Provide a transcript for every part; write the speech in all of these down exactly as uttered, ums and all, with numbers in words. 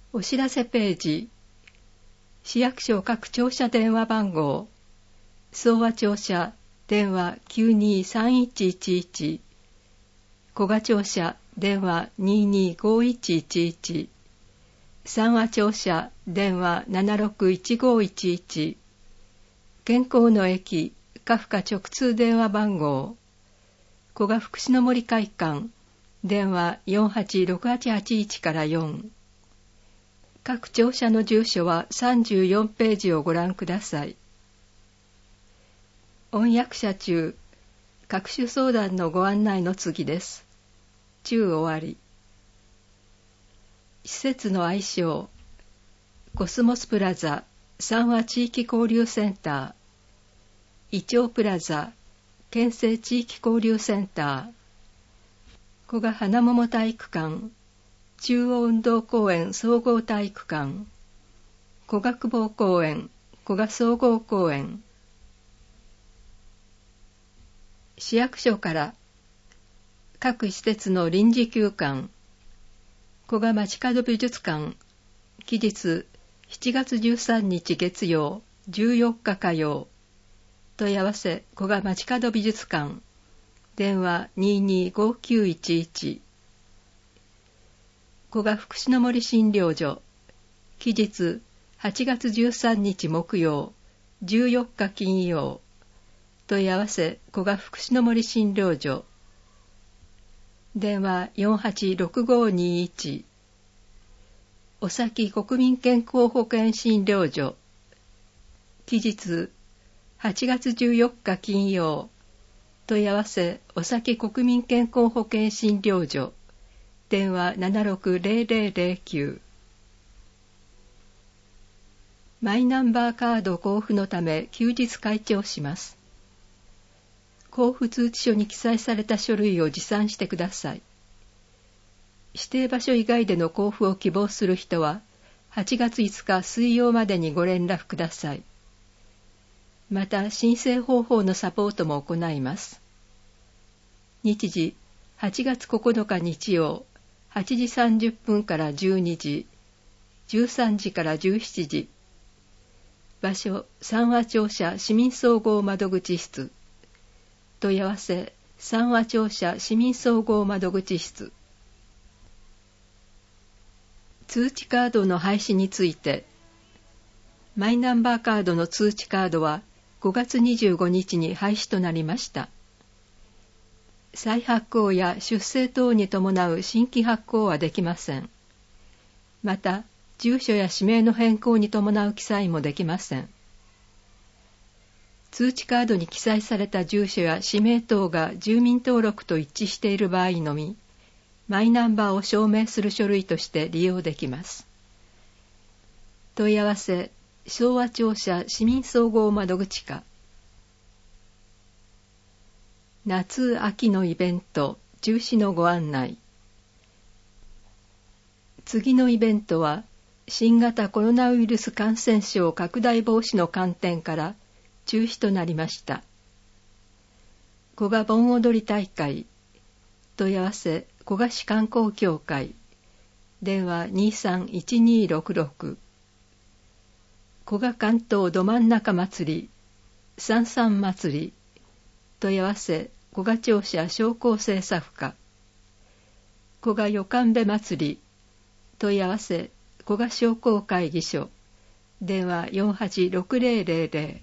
お知らせページ、市役所各庁舎電話番号、総和庁舎電話 きゅうにさんいちいちいち、古賀庁舎電話 ににごいちいちいち、三和庁舎電話 ななろくいちごいちいち、健康の駅カフカ直通電話番号、古賀福祉の森会館電話 よんはちろくはちはちいち からよん。各庁舎の住所はさんじゅうよんページをご覧ください。音訳者中、各種相談のご案内の次です。中終わり。施設の愛称、コスモスプラザ三和地域交流センター、イチョウプラザ県政地域交流センター、古賀花桃体育館、中央運動公園総合体育館、古賀久保公園、古賀総合公園。市役所から各施設の臨時休館、古賀街角美術館、期日しちがつじゅうさんにち月曜、じゅうよっか火曜、問い合わせ古賀街角美術館、電話 ににごきゅういちいち、古賀福祉の森診療所、期日はちがつじゅうさんにち木曜、じゅうよっか金曜、問い合わせ古賀福祉の森診療所、電話 よんはちろくごにいち、おさき国民健康保険診療所、期日はちがつじゅうよっか金曜、問い合わせおさき国民健康保険診療所、電話 ななろくぜろぜろぜろきゅう。マイナンバーカード交付のため休日開庁します。交付通知書に記載された書類を持参してください。指定場所以外での交付を希望する人ははちがついつか水曜までにご連絡ください。また申請方法のサポートも行います。日時はちがつここのか日曜はちじさんじゅっぷんからじゅうにじ、じゅうさんじからじゅうしちじ。場所三和庁舎市民総合窓口室。問い合わせ三和庁舎市民総合窓口室。通知カードの廃止について、マイナンバーカードの通知カードはごがつにじゅうごにちに廃止となりました。再発行や出生等に伴う新規発行はできません。また、住所や氏名の変更に伴う記載もできません。通知カードに記載された住所や氏名等が住民登録と一致している場合のみ、マイナンバーを証明する書類として利用できます。問い合わせ、昭和庁舎市民総合窓口課。夏・秋のイベント、中止のご案内。次のイベントは、新型コロナウイルス感染症拡大防止の観点から中止となりました。古賀盆踊り大会、問い合わせ古賀市観光協会、電話 にさんいちにろくろく。古賀関東ど真ん中祭り、三三祭り、問い合わせ古賀庁舎商工政策課。古賀よかんべ祭り、問い合わせ古賀商工会議所、電話 よんはちろくぜろぜろぜ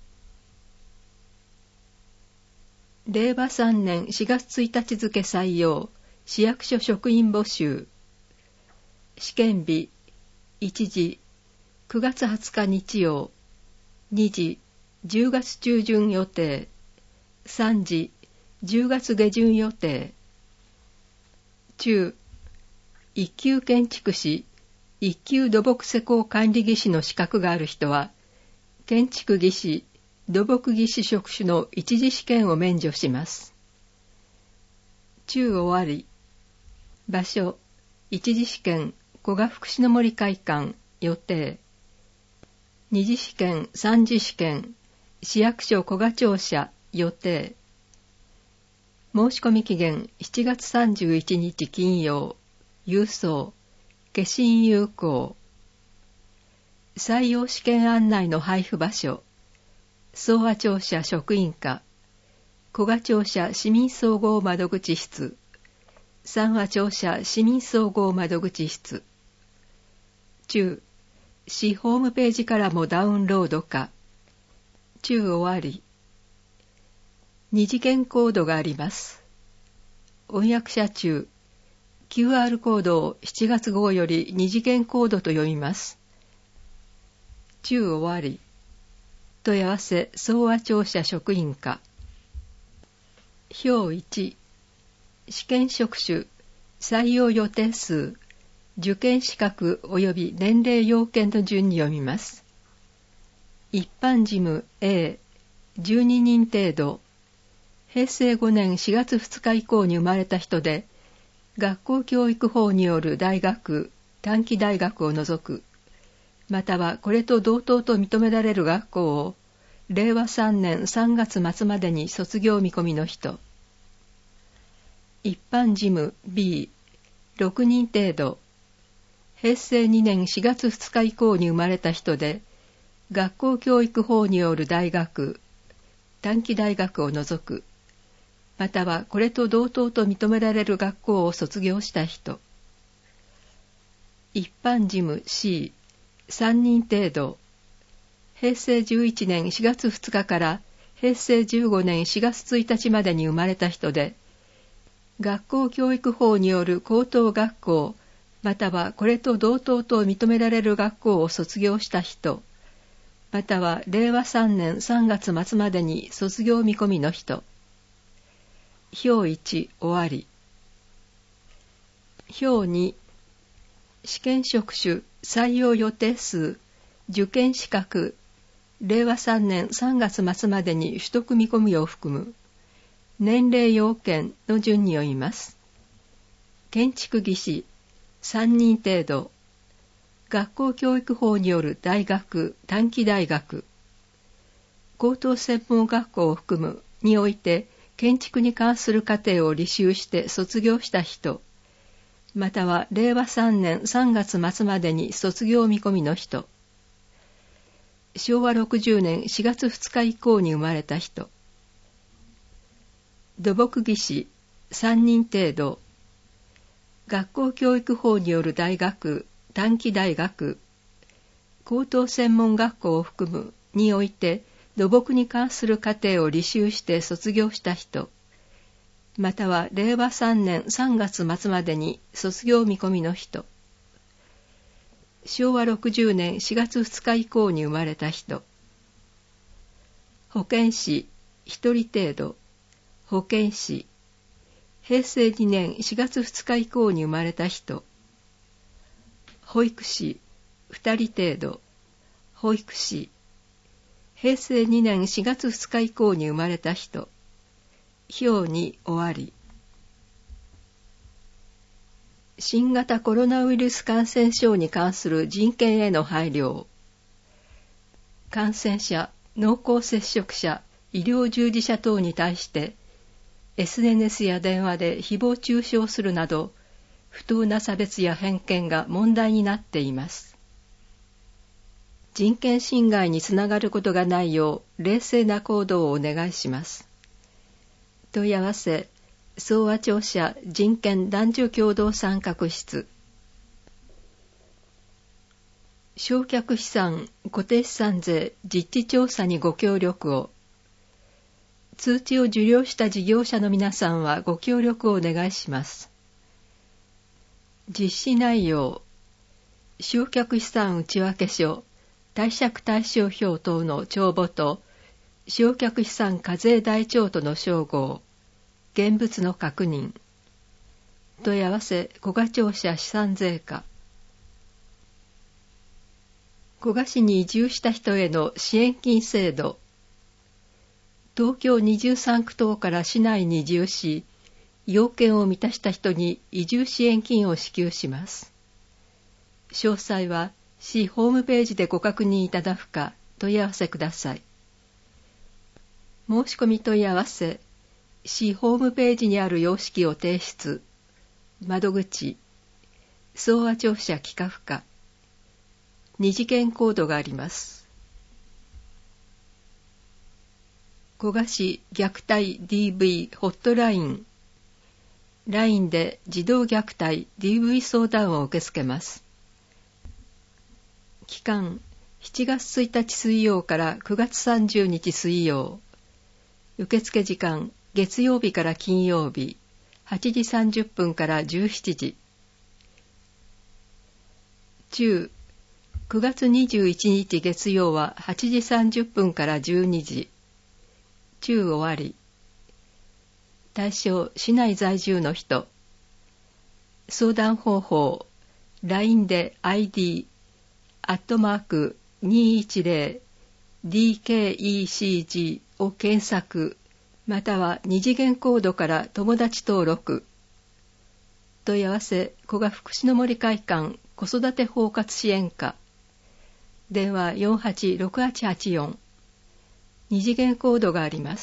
ろ。れいわさんねんしがつついたち付採用、市役所職員募集。試験日、いちじ、くがつはつか日曜、にじ、じゅうがつ中旬予定、さんじ、じゅうがつ下旬予定。中、一級建築士、一級土木施工管理技師の資格がある人は、建築技師、土木技師職種の一次試験を免除します。中終わり。場所、一次試験、古賀福祉の森会館、予定。二次試験、三次試験、市役所古賀庁舎、予定。申し込み期限しちがつさんじゅういちにち金曜、郵送。 消印有効。採用試験案内の配布場所、総和庁舎職員課、古賀庁舎市民総合窓口室、三和庁舎市民総合窓口室。中、市ホームページからもダウンロードか。中終わり。二次元コードがあります。翻訳者中、キューアール コードをしちがつ号より二次元コードと読みます。中終わり。問い合わせ総和庁舎職員課。表いち、試験職種、採用予定数、受験資格及び年齢要件の順に読みます。一般事務 A、じゅうににん程度、へいせいごねんしがつふつか以降に生まれた人で、学校教育法による大学、短期大学を除く、またはこれと同等と認められる学校を、れいわさんねんさんがつ末までに卒業見込みの人。一般事務 B、ろくにん程度、へいせいにねんしがつふつか以降に生まれた人で、学校教育法による大学、短期大学を除く、またはこれと同等と認められる学校を卒業した人。一般事務 C、さんにん程度、へいせいじゅういちねんしがつふつかからへいせいじゅうごねんしがつついたちまでに生まれた人で、学校教育法による高等学校、またはこれと同等と認められる学校を卒業した人、またはれいわさんねんさんがつ末までに卒業見込みの人。表いち終わり。表に、試験職種、採用予定数、受験資格、れいわさんねんさんがつ末までに取得見込みを含む、年齢要件の順に読みます。建築技師、さんにん程度、学校教育法による大学、短期大学、高等専門学校を含むにおいて建築に関する課程を履修して卒業した人、またはれいわさんねんさんがつ末までに卒業見込みの人、しょうわろくじゅうねんしがつふつか以降に生まれた人、土木技師さんにん程度、学校教育法による大学、短期大学、高等専門学校を含むにおいて土木に関する課程を履修して卒業した人、またはれいわさんねんさんがつ末までに卒業見込みの人、しょうわろくじゅうねんしがつふつか以降に生まれた人、保健師ひとり程度、保健師、へいせいにねんしがつふつか以降に生まれた人、保育士ふたり程度、保育士、へいせいにねんしがつふつか以降に生まれた人。表に終わり。新型コロナウイルス感染症に関する人権への配慮。感染者、濃厚接触者、医療従事者等に対して、エスエヌエス や電話で誹謗中傷するなど、不当な差別や偏見が問題になっています。人権侵害につながることがないよう、冷静な行動をお願いします。問い合わせ、総和庁舎人権男女共同参画室。償却資産、固定資産税実地調査にご協力を。通知を受領した事業者の皆さんはご協力をお願いします。実施内容、償却資産内訳書、貸借対照表等の帳簿と、償却資産課税台帳との照合、現物の確認。問い合わせ、古賀庁舎資産税課。古賀市に移住した人への支援金制度。東京にじゅうさんく等から市内に移住し、要件を満たした人に移住支援金を支給します。詳細は市ホームページでご確認いただくか問い合わせください。申し込み問い合わせ、市ホームページにある様式を提出、窓口、 総和庁舎企画課。二次元コードがあります。古賀市虐待 ディーブイ ホットライン。ライン で児童虐待 ディーブイ 相談を受け付けます。期間しちがつついたち水曜からくがつさんじゅうにち水曜。受付時間月曜日から金曜日はちじさんじゅっぷんからじゅうしちじ。中くがつにじゅういちにち月曜ははちじさんじゅっぷんからじゅうにじ。中終わり。対象市内在住の人。相談方法 ライン で アイディー アットマークにひゃくじゅう ディーケーイーシージー を検索または二次元コードから友達登録。問い合わせ古賀福祉の森会館子育て包括支援課。電話 よんはちろくはちはちよん。二次元コードがあります。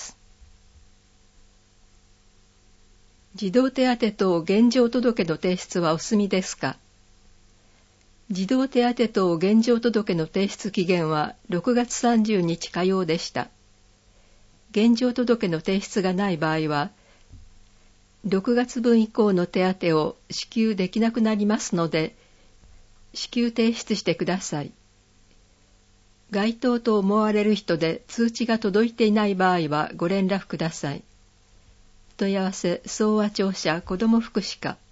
児童手当等現状届の提出はお済みですか？児童手当等現状届の提出期限はろくがつさんじゅうにち火曜でした。現状届の提出がない場合は、ろくがつぶん以降の手当を支給できなくなりますので、支給提出してください。該当と思われる人で通知が届いていない場合はご連絡ください。問い合わせ総和庁舎子ども福祉課。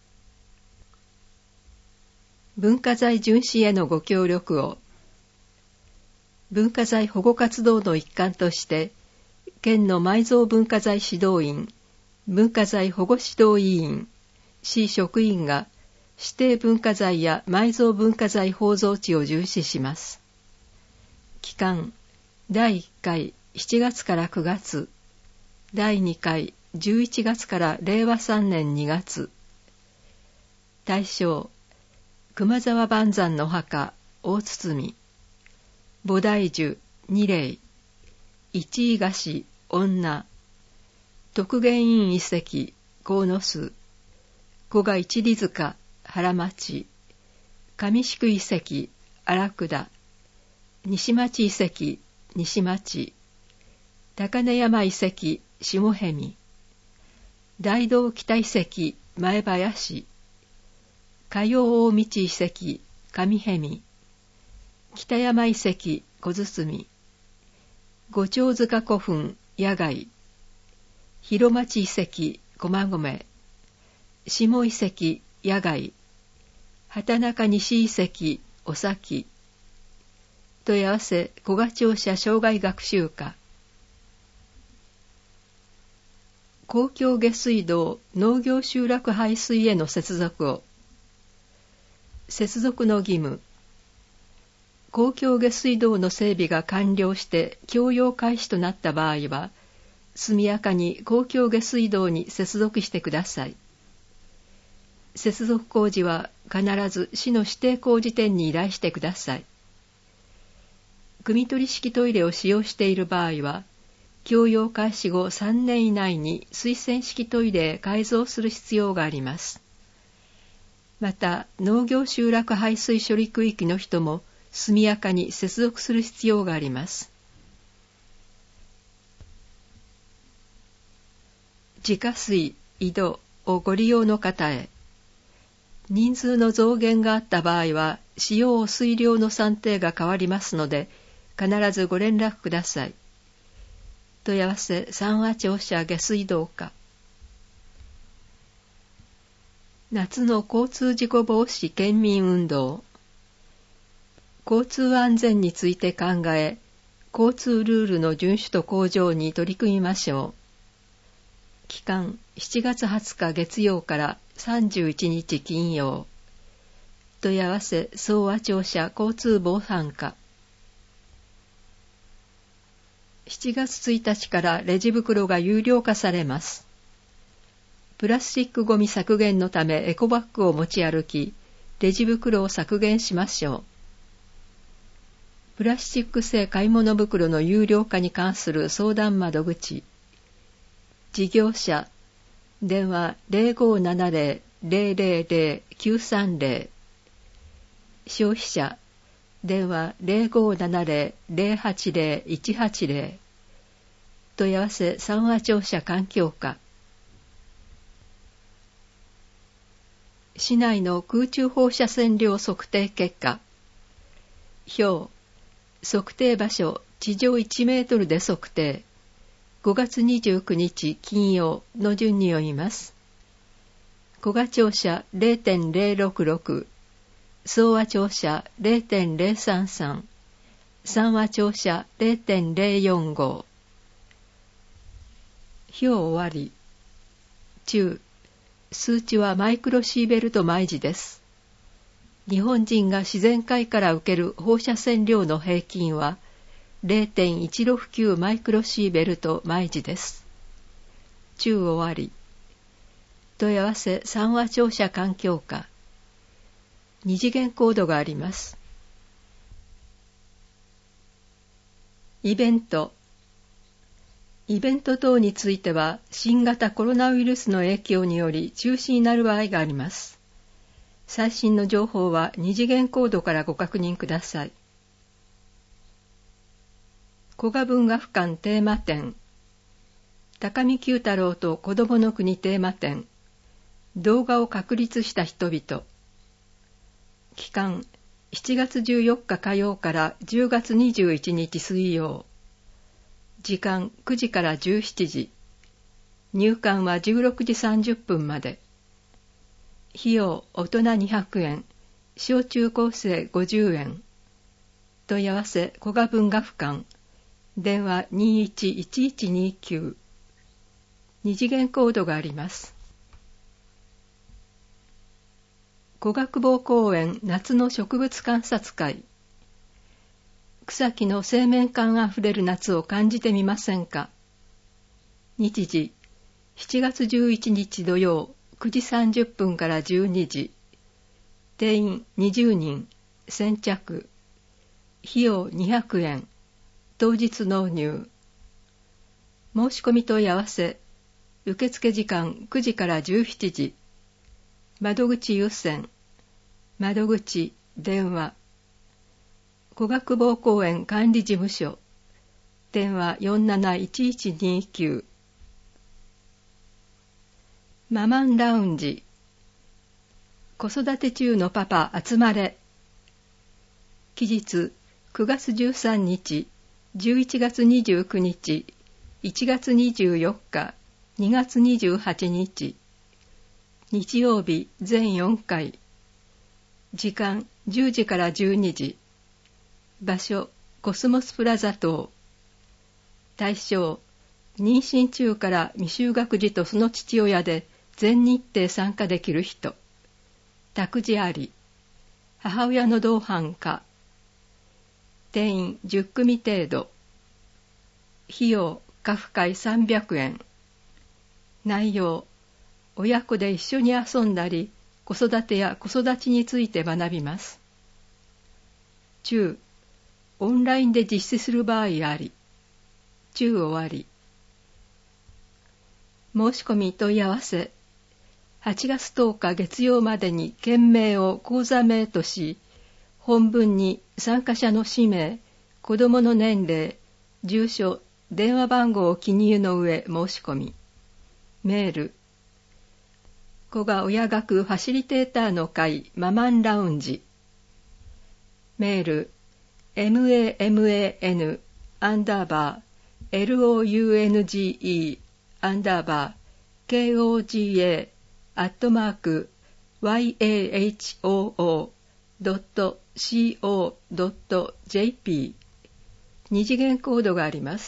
文化財巡視へのご協力を。文化財保護活動の一環として、県の埋蔵文化財指導員、文化財保護指導委員、市職員が指定文化財や埋蔵文化財包蔵地を巡視します。期間だいいっかいしちがつからくがつ、だいにかいじゅういちがつかられいわさんねんにがつ。対象熊沢万山の墓大堤、菩提樹二例、一位菓子女、徳元院遺跡鴻巣、古賀一里塚原町、上宿遺跡荒倉、西町遺跡西町、高根山遺跡下辺、大道北遺跡前林、加陽大道遺跡上辺、北山遺跡小堤、五丁塚古墳野外、広町遺跡駒込、下遺跡野外、畑中西遺跡お崎。問い合わせ古賀庁舎障害学習課。公共下水道農業集落排水への接続を。接続の義務。公共下水道の整備が完了して供用開始となった場合は、速やかに公共下水道に接続してください。接続工事は必ず市の指定工事店に依頼してください。汲み取り式トイレを使用している場合は、供用開始後さんねん以内に水洗式トイレへ改造する必要があります。また、農業集落排水処理区域の人も速やかに接続する必要があります。自家水、井戸をご利用の方へ。人数の増減があった場合は、使用水量の算定が変わりますので、必ずご連絡ください。問い合わせ三和庁舎下水道課。夏の交通事故防止県民運動。交通安全について考え、交通ルールの遵守と向上に取り組みましょう。期間しちがつはつか月曜からさんじゅういちにち金曜。問い合わせ総和庁舎交通防犯課。しちがつついたちからレジ袋が有料化されます。プラスチックごみ削減のためエコバッグを持ち歩き、レジ袋を削減しましょう。プラスチック製買い物袋の有料化に関する相談窓口。事業者、電話 ゼロごーななゼロゼロゼロゼロ きゅうさんゼロ。消費者、電話 ゼロごーななゼロ ゼロはちゼロ いちはちゼロ。問い合わせ三和庁舎環境課。市内の空中放射線量測定結果。表、測定場所地上いちメートルで測定。ごがつにじゅうくにち金曜の順に読みます。古賀庁舎 ゼロてんゼロろくろく、総和庁舎 ゼロてんゼロさんさん、三和庁舎 ゼロてんゼロよんご。表終わり。中、数値はマイクロシーベルト毎時です。日本人が自然界から受ける放射線量の平均は ゼロてんいちろくきゅう マイクロシーベルト毎時です。中終わり。問い合わせ三和庁舎環境課。二次元コードがあります。イベント。イベント等については新型コロナウイルスの影響により中止になる場合があります。最新の情報は二次元コードからご確認ください。古賀文学館テーマ展。高見九太郎と子どもの国テーマ展。動画を確立した人々。期間しちがつじゅうよっか火曜からじゅうがつにじゅういちにち水曜。時間くじからじゅうしちじ。入館はじゅうろくじさんじゅっぷんまで。費用大人にひゃくえん、小中高生ごじゅうえん。問い合わせ古賀文学館。電話にいちいちいちにきゅう。二次元コードがあります。古賀久保公園夏の植物観察会。草木の生命感あふれる夏を感じてみませんか。日時しちがつじゅういちにち土曜くじさんじゅっぷんからじゅうにじ。定員にじゅうにん、先着。費用にひゃくえん。当日納入。申し込み問い合わせ。受付時間くじからじゅうしちじ。窓口優先。窓口電話。古賀久保公園管理事務所。電話よんなないちいちにきゅう。ママンラウンジ。子育て中のパパ集まれ。期日くがつじゅうさんにち、じゅういちがつにじゅうくにち、いちがつにじゅうよっか、にがつにじゅうはちにち。日曜日全よんかい。時間じゅうじからじゅうにじ。場所コスモスプラザ棟。対象妊娠中から未就学児とその父親で全日程参加できる人。託児あり。母親の同伴か。定員じゅっくみ程度。費用家父会さんびゃくえん。内容親子で一緒に遊んだり子育てや子育ちについて学びます。中オンラインで実施する場合あり。中終わり。申し込み問い合わせ。はちがつとおか月曜までに件名を講座名とし、本文に参加者の氏名、子どもの年齢、住所、電話番号を記入の上申し込み。メール。古賀親学ファシリテーターの会ママンラウンジ。メール。man アンダーバー lounge アンダーバー koga アットマーク yahoo ドット co ドット jp 二次元コードがあります。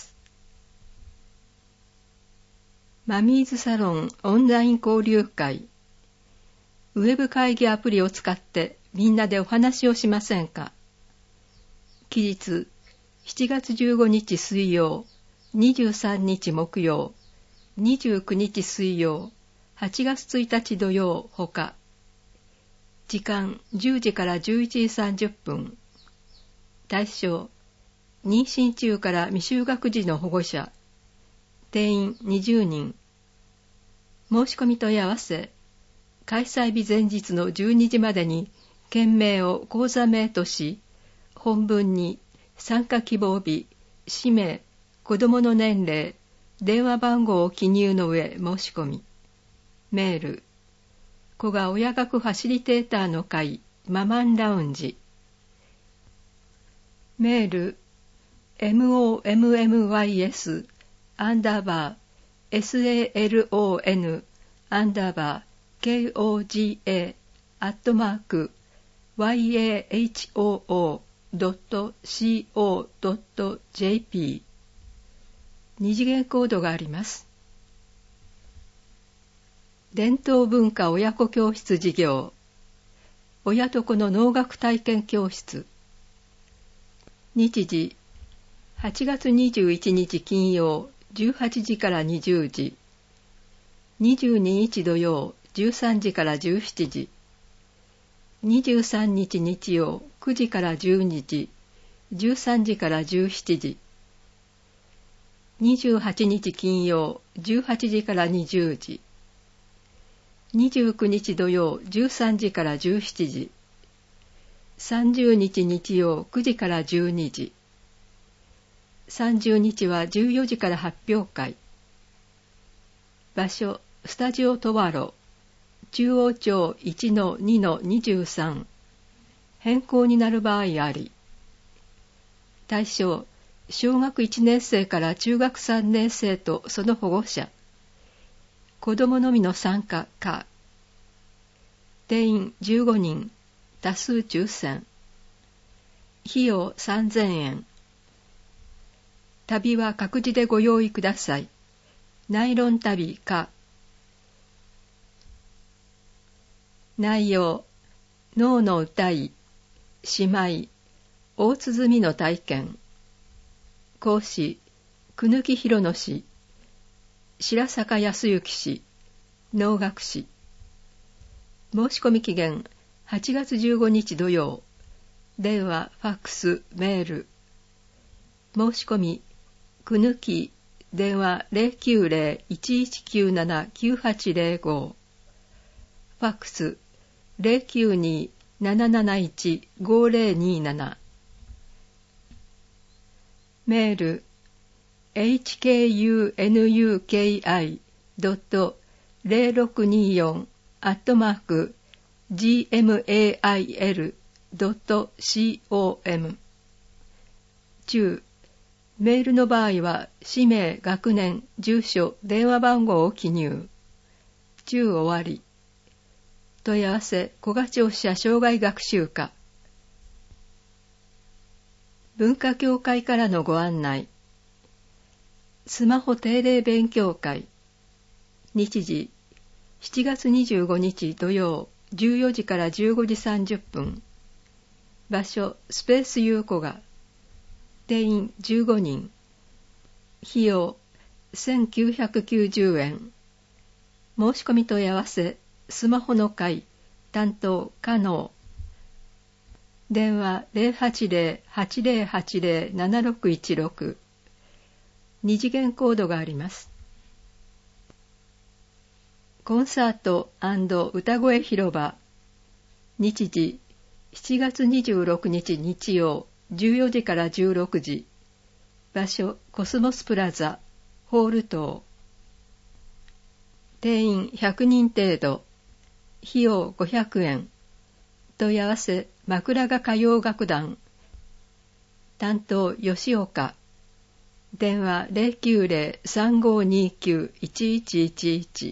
マミーズサロンオンライン交流会。ウェブ会議アプリを使ってみんなでお話をしませんか。期日しちがつじゅうごにち水曜、にじゅうさんにち木曜、にじゅうくにち水曜、はちがつついたち土曜ほか。時間じゅうじからじゅういちじさんじゅっぷん。対象妊娠中から未就学児の保護者。定員にじゅうにん。申し込み問い合わせ。 開催日前日のじゅうにじまでに件名を口座名とし、本文に参加希望日、氏名、子どもの年齢、電話番号を記入の上申し込み。メール、古賀親学ファシリテーターの会ママンラウンジ。メール、mommys アンダーバー salon アンダーバー koga アットマーク yahoo.co.jp 二次元コードがあります。伝統文化親子教室事業、親と子の能楽体験教室。日時、はちがつにじゅういちにち金曜じゅうはちじからにじゅうじ、にじゅうににち土曜じゅうさんじからじゅうしちじ、にじゅうさんにち日曜くじからじゅうにじ、じゅうさんじからじゅうしちじ、にじゅうはちにち金曜じゅうはちじからにじゅうじ、にじゅうくにち土曜じゅうさんじからじゅうしちじ、さんじゅうにち日曜くじからじゅうにじ、さんじゅうにちはじゅうよじから発表会。場所、スタジオトワロ、中央町 いちのにのにじゅうさん。変更になる場合あり。対象、小学いちねん生から中学さんねん生とその保護者。子どものみの参加か。定員じゅうごにん、多数抽選。費用さんぜんえん。旅は各自でご用意ください。ナイロン旅か。内容、能の歌い、姉妹、大鼓の体験。講師、久貫博之氏、白坂康之氏、能楽師。申し込み期限、はちがつじゅうごにち土曜。電話、ファックス、メール。申し込み、久貫、電話 ゼロきゅうゼロ いちいちきゅうなな きゅうはちゼロご。ファックス、ゼロきゅうに なななないち ごゼロになな。メール、エイチケーユーエヌユーケーアイドットゼロろくによん アットマーク ジーエムエーアイエルドットコム。中、メールの場合は、氏名、学年、住所、電話番号を記入。中終わり。問い合わせ、古賀庁舎障害学習課。文化協会からのご案内。スマホ定例勉強会。日時、しちがつにじゅうごにち土曜、じゅうよじからじゅうごじさんじゅっぷん。場所、スペースユーコガ。定員じゅうごにん。費用せんきゅうひゃくきゅうじゅうえん。申し込み問い合わせ、スマホの会、担当、可能。電話 ゼロはちゼロ はちゼロはちゼロ ななろくいちろく。二次元コードがあります。コンサート&歌声広場。日時、しちがつにじゅうろくにち日曜、じゅうよじからじゅうろくじ。場所、コスモスプラザ、ホール棟。定員ひゃくにん程度。費用ごひゃくえん。問い合わせ、枕が歌謡楽団。担当、吉岡。電話 ゼロきゅうゼロ さんごにきゅう いちいちいちいち。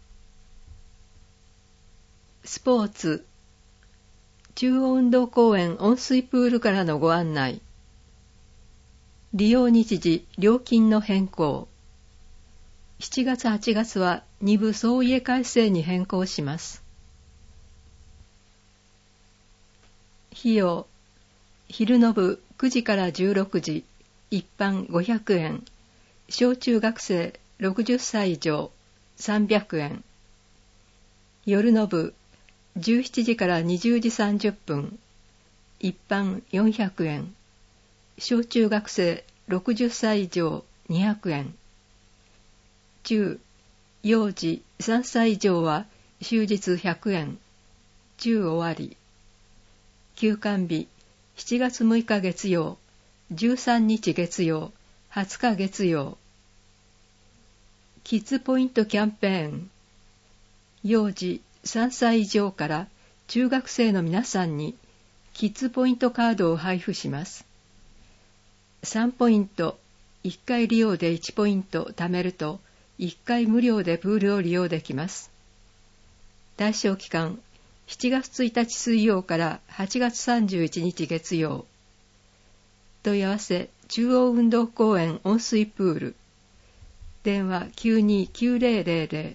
スポーツ。中央運動公園温水プールからのご案内。利用日時、料金の変更。しちがつはちがつはに部総家改正に変更します。費用。昼の部くじからじゅうろくじ、一般ごひゃくえん。小中学生ろくじゅっさい以上さんびゃくえん。夜の部じゅうしちじからにじゅうじさんじゅっぷん。一般よんひゃくえん。小中学生ろくじゅっさい以上にひゃくえん。中、幼児さんさい以上は終日ひゃくえん。中終わり。休館日、しちがつむいか月曜、じゅうさんにち月曜、はつか月曜。キッズポイントキャンペーン。幼児さんさい以上から中学生の皆さんにキッズポイントカードを配布します。さんポイント、いっかい利用でいちポイント貯めるといっかい無料でプールを利用できます。対象期間、しちがつついたち水曜からはちがつさんじゅういちにち月曜。問い合わせ、中央運動公園温水プール。電話 きゅうにきゅうぜろぜろぜろ。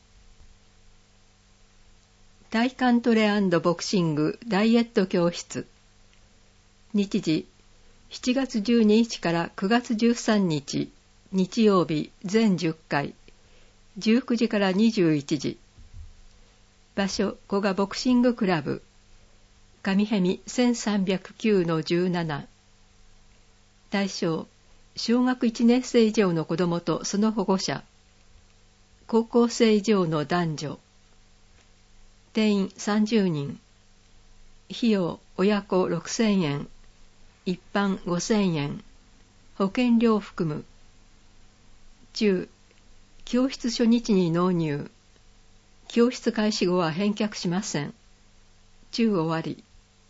体幹トレ&ボクシングダイエット教室。日時、しちがつじゅうににちからくがつじゅうさんにち、日曜日全じゅっかい、じゅうくじからにじゅういちじ。場所、古賀ボクシングクラブ。上辺見 せんさんびゃくきゅうのじゅうなな。対象、小学いちねんせい以上の子どもとその保護者。高校生以上の男女。定員さんじゅうにん。費用、親子ろくせんえん。一般ごせんえん。保険料含む。中、教室初日に納入。教室開始後は返却しません。中終わり。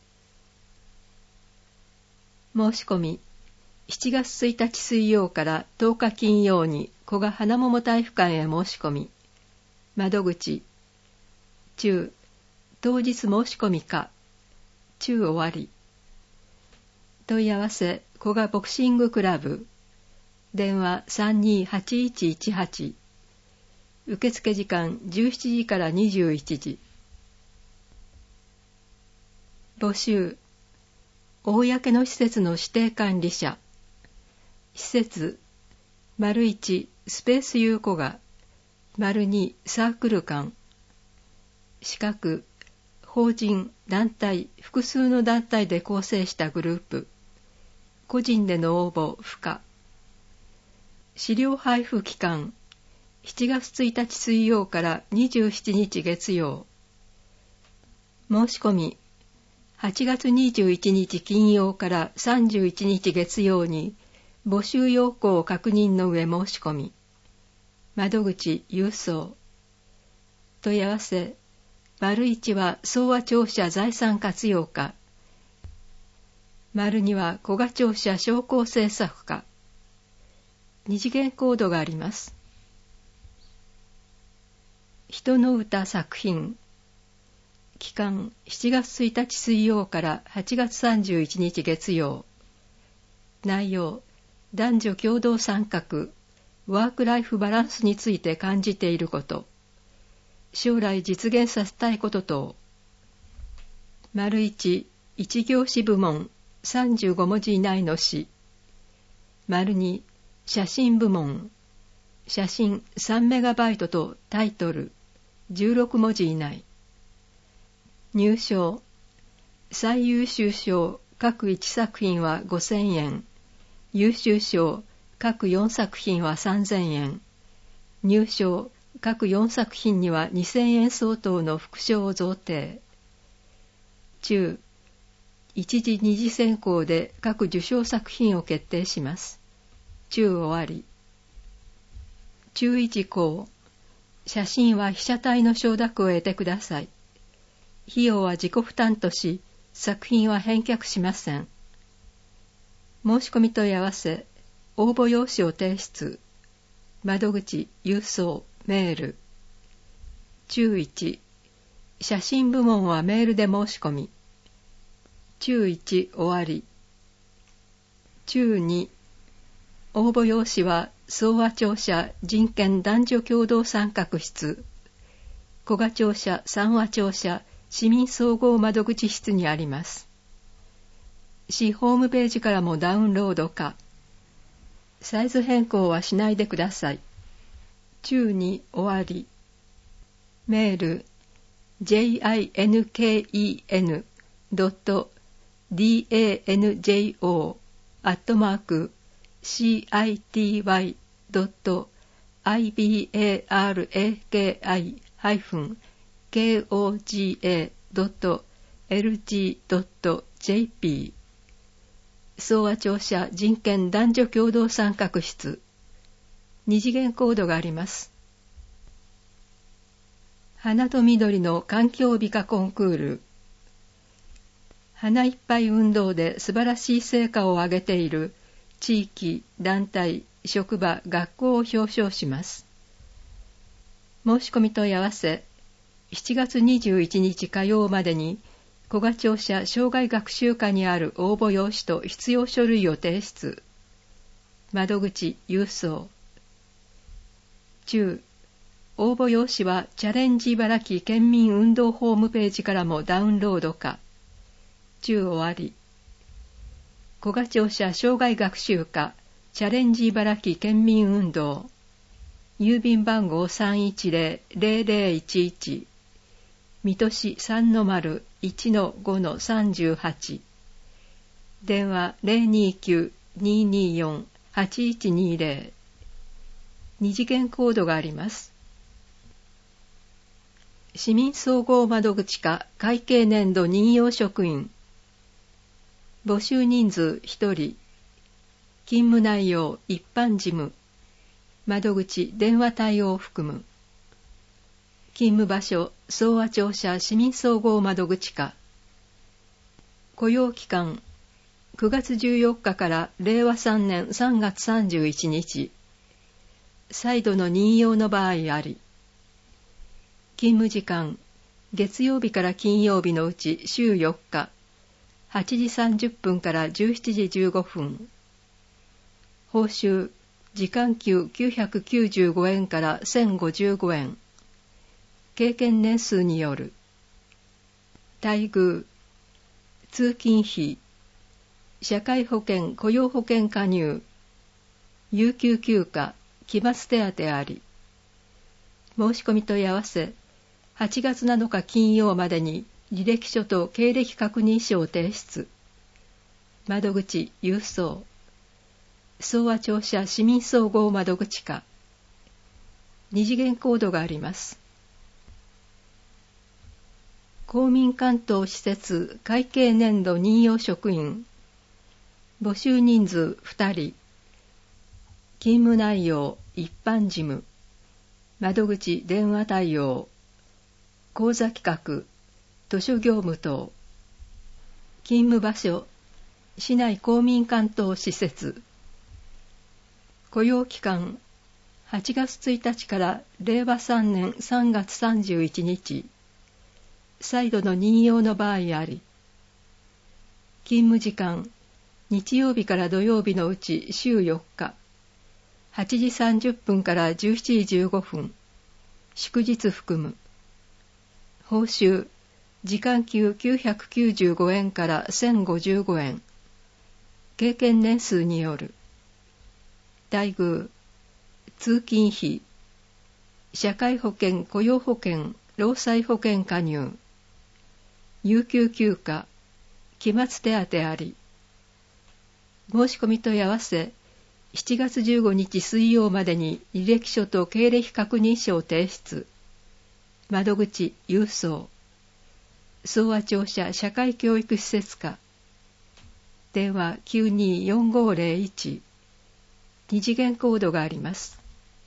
申し込み。しちがつついたち水曜からとおか金曜に古賀花桃体育館へ申し込み。窓口。中、当日申し込みか。中終わり。問い合わせ、古賀ボクシングクラブ。電話 さんにーはちいちいちはち。受付時間じゅうしちじからにじゅういちじ。募集。公の施設の指定管理者。施設、丸いちスペースユー古賀、丸にサークル館。資格、法人、団体、複数の団体で構成したグループ。個人での応募不可。資料配布期間、しちがつついたち水曜からにじゅうしちにち月曜。申し込み、はちがつにじゅういちにち金曜からさんじゅういちにち月曜に募集要項を確認の上申し込み。窓口郵送。問い合わせ、丸いちは総和庁舎財産活用課。丸には古賀庁舎商工政策課。二次元コードがあります。人の歌作品。期間しちがつついたち水曜からはちがつさんじゅういちにち月曜。内容、男女共同参画、ワークライフバランスについて感じていること。将来実現させたいこと等。丸一、一行詞部門、さんじゅうごもじ以内の詩。丸二、写真部門。写真さんメガバイトとタイトル、じゅうろくもじ以内。入賞。最優秀賞各いち作品はごせんえん。優秀賞各よん作品はさんぜんえん。入賞各よん作品にはにせんえん相当の副賞を贈呈。中、一次二次選考で各受賞作品を決定します。中終わり。注意事項。写真は被写体の承諾を得てください。費用は自己負担とし、作品は返却しません。申し込み問い合わせ、応募用紙を提出。窓口、郵送、メール。注いち、写真部門はメールで申し込み。注いち終わり。注に、応募用紙は総和庁舎人権男女共同参画室、古賀庁舎三和庁舎市民総合窓口室にあります。市ホームページからもダウンロード可。サイズ変更はしないでください。注に終わり。メール ジェイアイエヌケーイーエヌドットディーエーエヌジェイオー アットマーク シーアイティーワイ ドット アイビーエーアールエーケーアイ ハイフンケーオージーエードットエルジードットジェーピー 総和庁舎人権男女共同参画室。二次元コードがあります。花と緑の環境美化コンクール。花いっぱい運動で素晴らしい成果を上げている地域、団体、職場、学校を表彰します。申し込み問い合わせ、しちがつにじゅういちにち火曜までに、古賀庁舎生涯学習課にある応募用紙と必要書類を提出。窓口郵送。中、応募用紙はチャレンジ茨城県民運動ホームページからもダウンロード可。中終わり。古賀庁舎生涯学習課チャレンジ茨城県民運動。郵便番号 さんいちゼロ ゼロゼロいちいち。水戸市 さんの丸 いちのごのさんじゅうはち。電話 ゼロにきゅう にーにーよん はちいちにーゼロ。二次元コードがあります。市民総合窓口課会計年度任用職員。募集人数ひとり。勤務内容一般事務。窓口電話対応を含む。勤務場所総和庁舎市民総合窓口課。雇用期間くがつじゅうよっかかられいわさんねんさんがつさんじゅういちにち。再度の任用の場合あり。勤務時間月曜日から金曜日のうち週よっかはちじさんじゅっぷんからじゅうしちじじゅうごふん。報酬時間給きゅうひゃくきゅうじゅうごえんからせんごじゅうごえん。経験年数による。待遇通勤費社会保険雇用保険加入有給休暇期末手当あり。申し込み問い合わせはちがつなのか金曜までに履歴書と経歴確認書を提出。窓口郵送。総和庁舎市民総合窓口課。二次元コードがあります。公民館等施設会計年度任用職員。募集人数ふたり。勤務内容一般事務。窓口電話対応。講座企画図書業務等。勤務場所市内公民館等施設。雇用期間はちがつついたちかられいわさんねんさんがつさんじゅういちにち。再度の任用の場合あり。勤務時間日曜日から土曜日のうち週よっかはちじさんじゅっぷんからじゅうしちじじゅうごふん。祝日含む。報酬時間給きゅうひゃくきゅうじゅうごえんからせんごじゅうごえん。経験年数による。待遇通勤費社会保険雇用保険労災保険加入有給休暇期末手当あり。申し込み問い合わせしちがつじゅうごにち水曜までに履歴書と経歴確認書を提出。窓口郵送。総和庁舎社会教育施設課。電話きゅうにーよんごーぜろいち。二次元コードがあります。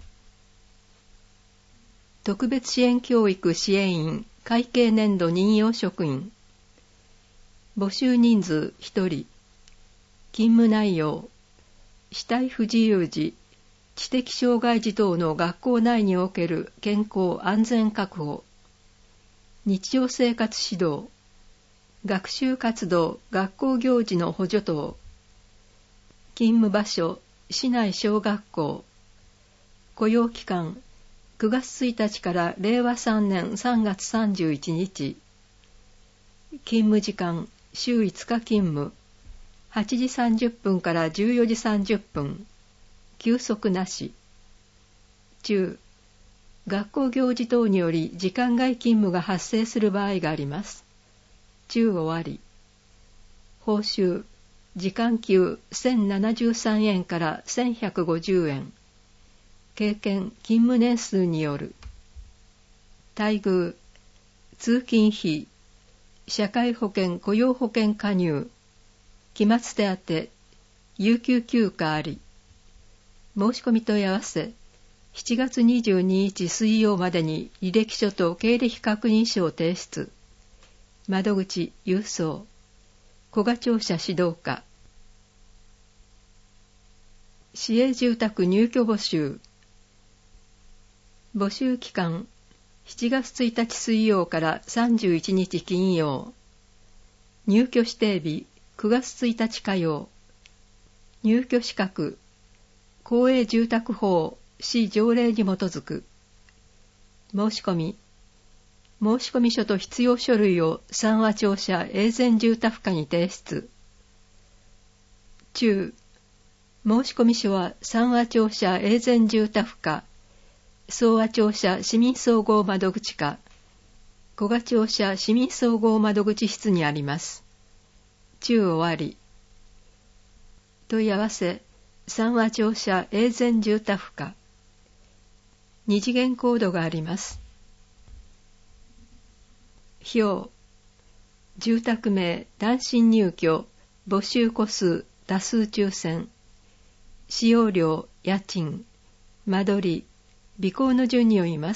特別支援教育支援員会計年度任用職員。募集人数ひとり。勤務内容肢体不自由児知的障害児等の学校内における健康安全確保。日常生活指導学習活動学校行事の補助等。勤務場所市内小学校。雇用期間くがつついたちかられいわさんねんさんがつさんじゅういちにち。勤務時間週いつか勤務はちじさんじゅっぷんからじゅうよじさんじゅっぷん。休息なし。中、学校行事等により時間外勤務が発生する場合があります。中終わり。報酬、時間給せんななじゅうさんえんからせんひゃくごじゅうえん。経験、勤務年数による。待遇、 通勤費、社会保険雇用保険加入、期末手当、有給休暇あり。申し込み問い合わせ、しちがつにじゅうににち水曜までに履歴書と経歴確認書を提出。窓口郵送。古賀庁舎指導課。市営住宅入居募集。募集期間、しちがつついたち水曜からさんじゅういちにち金曜。入居指定日、くがつついたち火曜。入居資格、公営住宅法、市条例に基づく。申し込み、申し込み書と必要書類を三和庁舎永全住宅課に提出。中、申し込み書は三和庁舎永全住宅課、総和庁舎市民総合窓口課、古賀庁舎市民総合窓口室にあります。中終わり。問い合わせ、三和庁舎永全住宅課。二次元コードがあります。表、住宅名、単身入居、募集戸数、多数抽選、使用料、家賃、間取り、備考の順に読みます。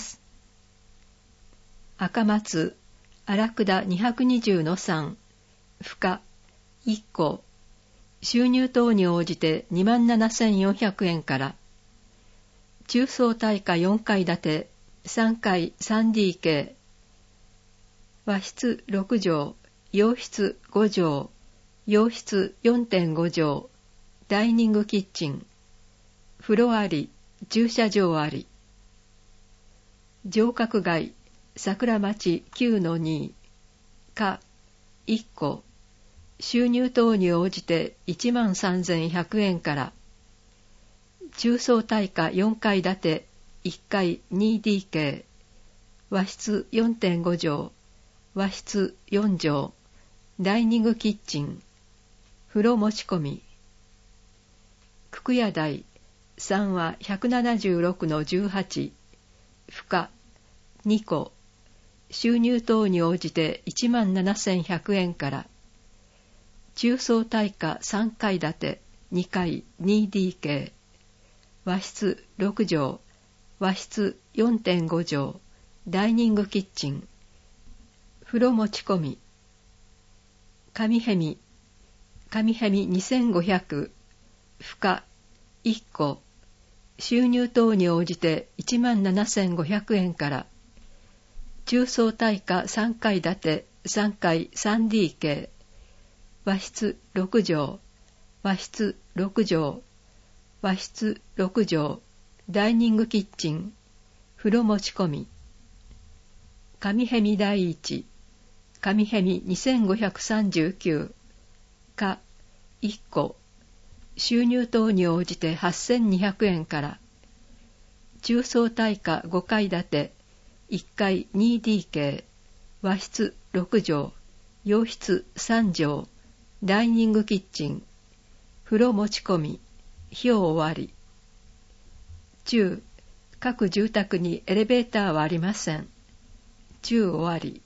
赤松、荒倉にひゃくにじゅうのさん、負荷、いっこ、収入等に応じて にまんななせんよんひゃくえんから、中層大家よんかい建て、さんかい スリーディーケー、和室ろくじょう、洋室ごじょう、洋室 よんてんごじょう、ダイニングキッチン、風呂あり、駐車場あり。城郭街、桜町 きゅうのに、か、いっこ、収入等に応じて いちまんさんぜんひゃくえんから、中層大家よんかい建て、いっかい ツーディーケー、和室 よんてんごじょう、和室よんじょう、ダイニングキッチン、風呂持ち込み。久屋台、さんはひゃくななじゅうろくのじゅうはち、負荷にこ、収入等に応じて いちまんななせんひゃくえんから、中層大家さんかい建て、にかい ツーディーケー、和室ろくじょう、和室 よんてんごじょう、ダイニングキッチン、風呂持ち込み。上へみ、上へみにせんごひゃく、負荷いっこ、収入等に応じて いちまんななせんごひゃくえんから、中層大家さんかい建て、さんかい スリーディーケー、和室ろくじょう、和室ろくじょう、和室ろくじょう、ダイニングキッチン、風呂持ち込み。上へみ第一、上へみにせんごひゃくさんじゅうきゅう、か、いっこ、収入等に応じてはっせんにひゃくえんから、中層大家ごかい建て、いっかい ツーディーケー、和室ろくじょう、洋室さんじょう、ダイニングキッチン、風呂持ち込み、費用終わり。中、各住宅にエレベーターはありません。中終わり。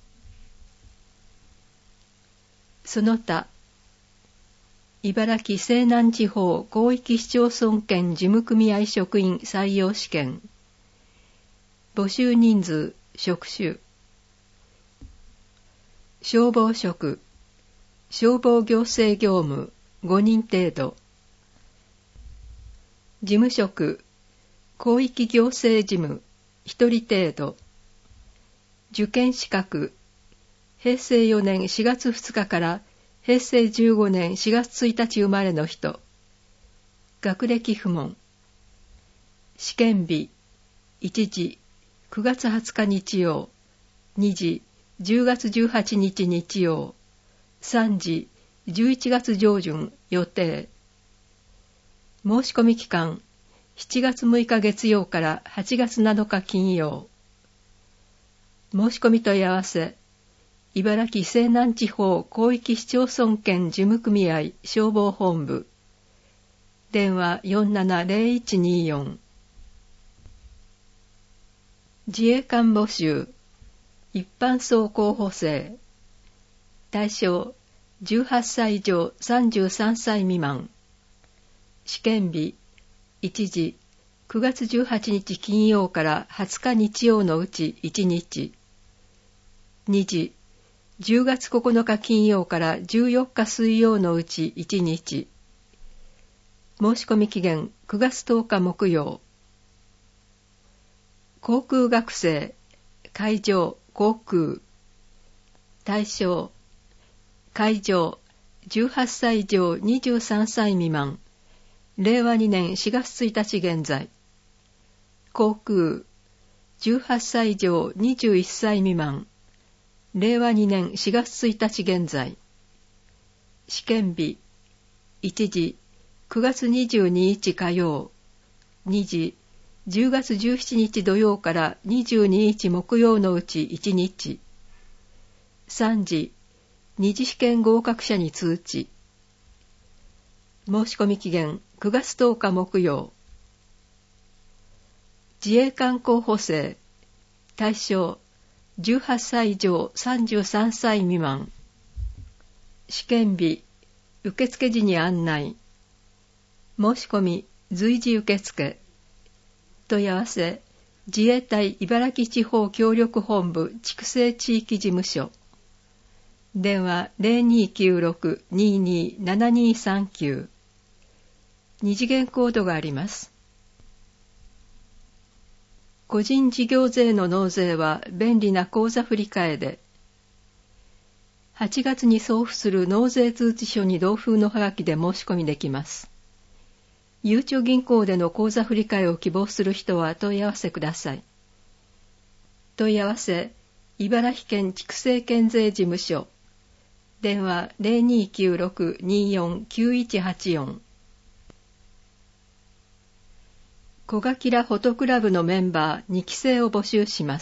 その他、茨城西南地方広域市町村圏事務組合職員採用試験。募集人数、職種。消防職、消防行政業務ごにん程度。事務職、広域行政事務ひとり程度。受験資格、へいせいよねんしがつふつかからへいせいじゅうごねんしがつついたち生まれの人。学歴不問。試験日、いちじ、くがつはつか日曜、にじ、じゅうがつじゅうはちにち日曜、さんじ、じゅういちがつ上旬予定。申し込み期間、しちがつむいか月曜からはちがつなのか金曜。申し込み問い合わせ、茨城西南地方広域市町村圏事務組合消防本部。電話 よんななゼロいちによん。自衛官募集。 一般層候補生。対象、じゅうはっさい以上さんじゅうさんさい未満。試験日、いちじ、くがつじゅうはちにち金曜からはつか日曜のうちいちにち。にじ、じゅうがつここのか金曜からじゅうよっか水曜のうちいちにち。申し込み期限くがつとおか木曜。航空学生、海上、航空。対象、海上、じゅうはっさい以上にじゅうさんさい未満。れいわにねんしがつついたち現在。航空、じゅうはっさい以上にじゅういっさい未満。れいわにねんしがつついたち現在。試験日、いちじ、くがつにじゅうににち火曜。にじ、じゅうがつじゅうしちにち土曜からにじゅうににち木曜のうちいちにち。さんじ、二次試験合格者に通知。申し込み期限くがつとおか木曜。自衛官候補生。対象、じゅうはっさい以上さんじゅうさんさい未満。試験日、受付時に案内。申し込み、随時受付。問い合わせ、自衛隊茨城地方協力本部筑西地域事務所。電話 ゼロにーきゅうろく にーにー ななにーさんきゅう。二次元コードがあります。個人事業税の納税は便利な口座振替で、はちがつに送付する納税通知書に同封のはがきで申し込みできます。ゆうちょ銀行での口座振替を希望する人は問い合わせください。問い合わせ、茨城県筑西県税事務所。電話 ゼロにーきゅうろく にーよん きゅういちはちよん。小垣フォトクラブのメンバーにきせいを募集します。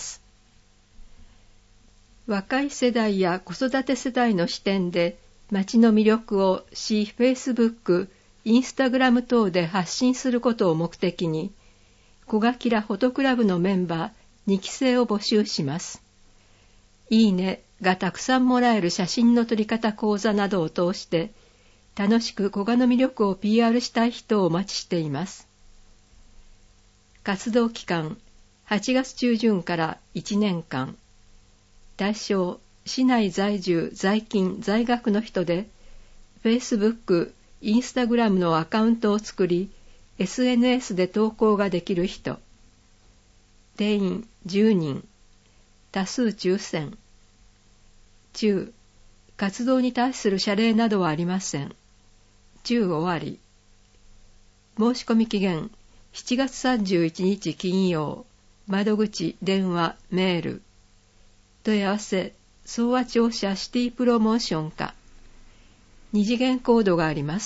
若い世代や子育て世代の視点で街の魅力を市 Facebook、インスタグラム等で発信することを目的に、小垣フォトクラブのメンバーにきせいを募集します。いいねがたくさんもらえる写真の撮り方講座などを通して、楽しく古賀の魅力を ピーアール したい人をお待ちしています。活動期間、はちがつちゅうじゅんからいちねんかん。対象、市内在住、在勤、在学の人で、Facebook、Instagram のアカウントを作り、エスエヌエス で投稿ができる人。定員じゅうにん。多数抽選。中、活動に対する謝礼などはありません。中終わり。申し込み期限、しちがつさんじゅういちにち金曜。窓口、電話、メール。問い合わせ、総和庁舎シティプロモーション課。二次元コードがあります。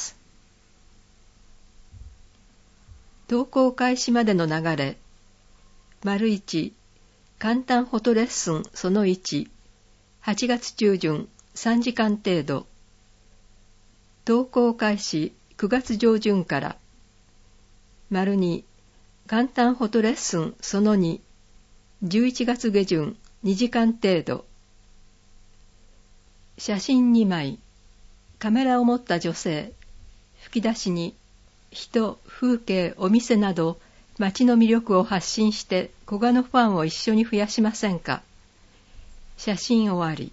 投稿開始までの流れ。丸いち、簡単フォトレッスンそのいち。はちがつちゅうじゅん、さんじかん程度。投稿開始くがつ上旬から。丸に、簡単フォトレッスンそのに。じゅういちがつ下旬、にじかん程度。写真にまい。カメラを持った女性。吹き出しに、人、風景、お店など、街の魅力を発信して古賀のファンを一緒に増やしませんか。写真終わり。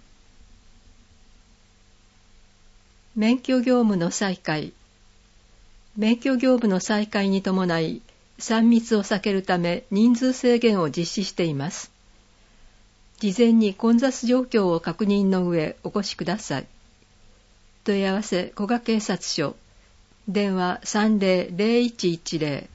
免許業務の再開。免許業務の再開に伴い、さん密を避けるため人数制限を実施しています。事前に混雑状況を確認の上お越しください。問い合わせ古賀警察署。電話 さんぜろぜろいちいちぜろ。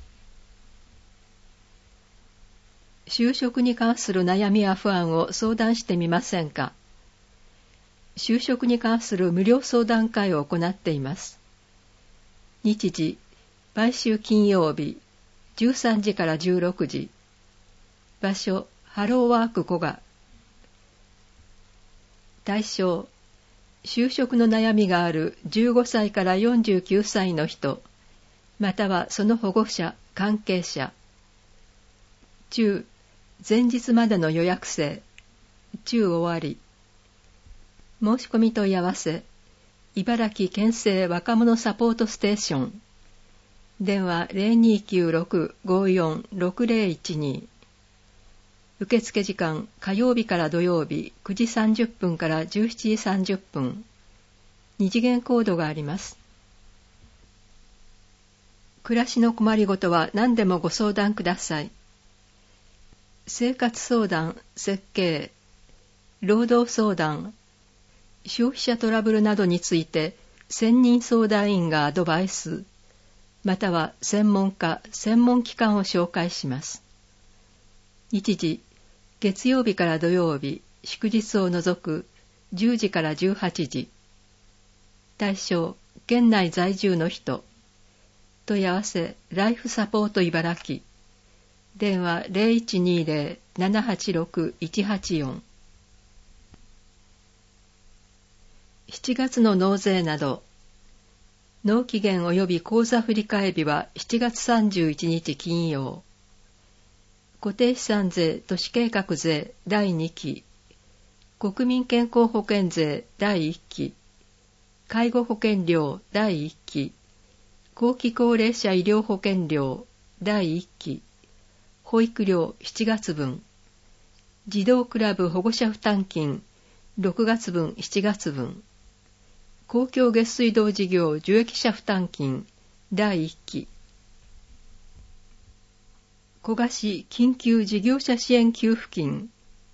就職に関する悩みや不安を相談してみませんか。就職に関する無料相談会を行っています。日時、毎週金曜日、じゅうさんじからじゅうろくじ。場所、ハローワーク古賀。対象、就職の悩みがあるじゅうごさいからよんじゅうきゅうさいの人、またはその保護者、関係者。中、前日までの予約制。 中終わり。申し込み問い合わせ、茨城県政若者サポートステーション。電話 ゼロにきゅうろく ごよん ろくゼロいちに。受付時間、火曜日から土曜日くじさんじゅっぷんからじゅうしちじさんじゅっぷん。二次元コードがあります。暮らしの困りごとは何でもご相談ください。生活相談、設計、労働相談、消費者トラブルなどについて専任相談員がアドバイス、または専門家、専門機関を紹介します。日時、月曜日から土曜日、祝日を除くじゅうじからじゅうはちじ。対象、県内在住の人。問い合わせ、ライフサポート茨城。電話 ゼロいちにゼロ ななはちろく いちはちよん。しちがつの納税など。納期限及び口座振替日はしちがつさんじゅういちにち金曜。固定資産税都市計画税だいにき。国民健康保険税だいいっき。介護保険料だいいっき。後期高齢者医療保険料だいいっき。保育料しちがつぶん。児童クラブ保護者負担金ろくがつぶんしちがつぶん。公共下水道事業受益者負担金だいいっき。古賀市緊急事業者支援給付金。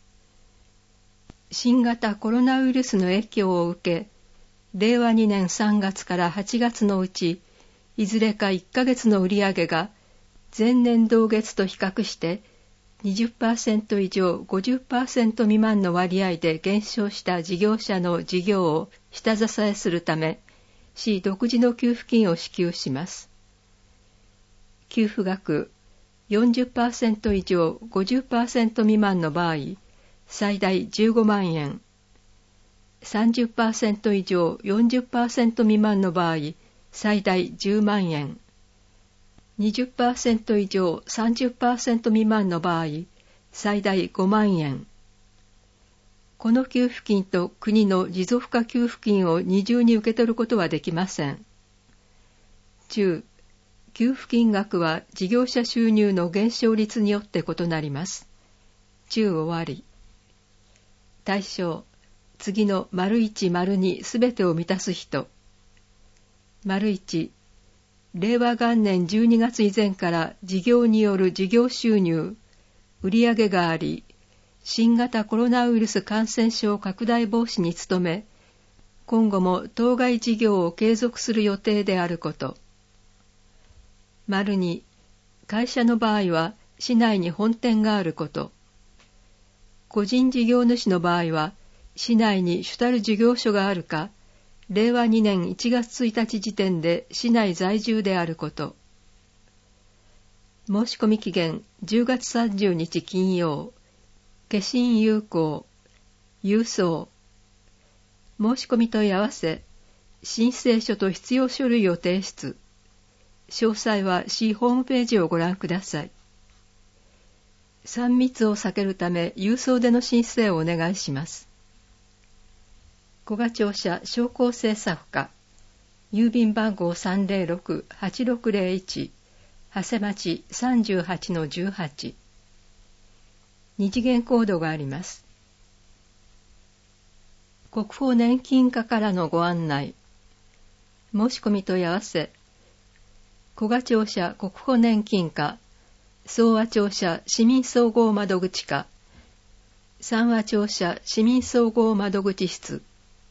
新型コロナウイルスの影響を受け、れいわにねんさんがつからはちがつのうち、いずれかいっかげつの売上が前年同月と比較して にじゅっパーセント 以上 ごじゅっパーセント 未満の割合で減少した事業者の事業を下支えするため、市独自の給付金を支給します。給付額 よんじゅっパーセント 以上 ごじゅっパーセント 未満の場合、最大じゅうごまんえん。さんじゅっパーセント 以上 よんじゅっパーセント 未満の場合、最大じゅうまんえん。にじゅっパーセント 以上 さんじゅっパーセント 未満の場合、最大ごまんえん。この給付金と国の持続化給付金を二重に受け取ることはできません。中、給付金額は事業者収入の減少率によって異なります。中終わり。対象、次の丸一丸二すべてを満たす人。丸一、れいわ元年じゅうにがつ以前から事業による事業収入、売上があり、新型コロナウイルス感染症拡大防止に努め、今後も当該事業を継続する予定であること。丸に、会社の場合は市内に本店があること。個人事業主の場合は、市内に主たる事業所があるか、れいわにねんいちがつついたち時点で市内在住であること。申し込み期限じゅうがつさんじゅうにち金曜。消印有効。郵送。申し込み問い合わせ。申請書と必要書類を提出。詳細は市ホームページをご覧ください。さん密を避けるため郵送での申請をお願いします。古賀庁舎商工政策課、郵便番号 さんぜろろく はちろくぜろいち、長谷町 さんじゅうはちのじゅうはち。二次元コードがあります。国保年金課からのご案内。申し込み問い合わせ。古賀庁舎国保年金課、総和庁舎市民総合窓口課、三和庁舎市民総合窓口室。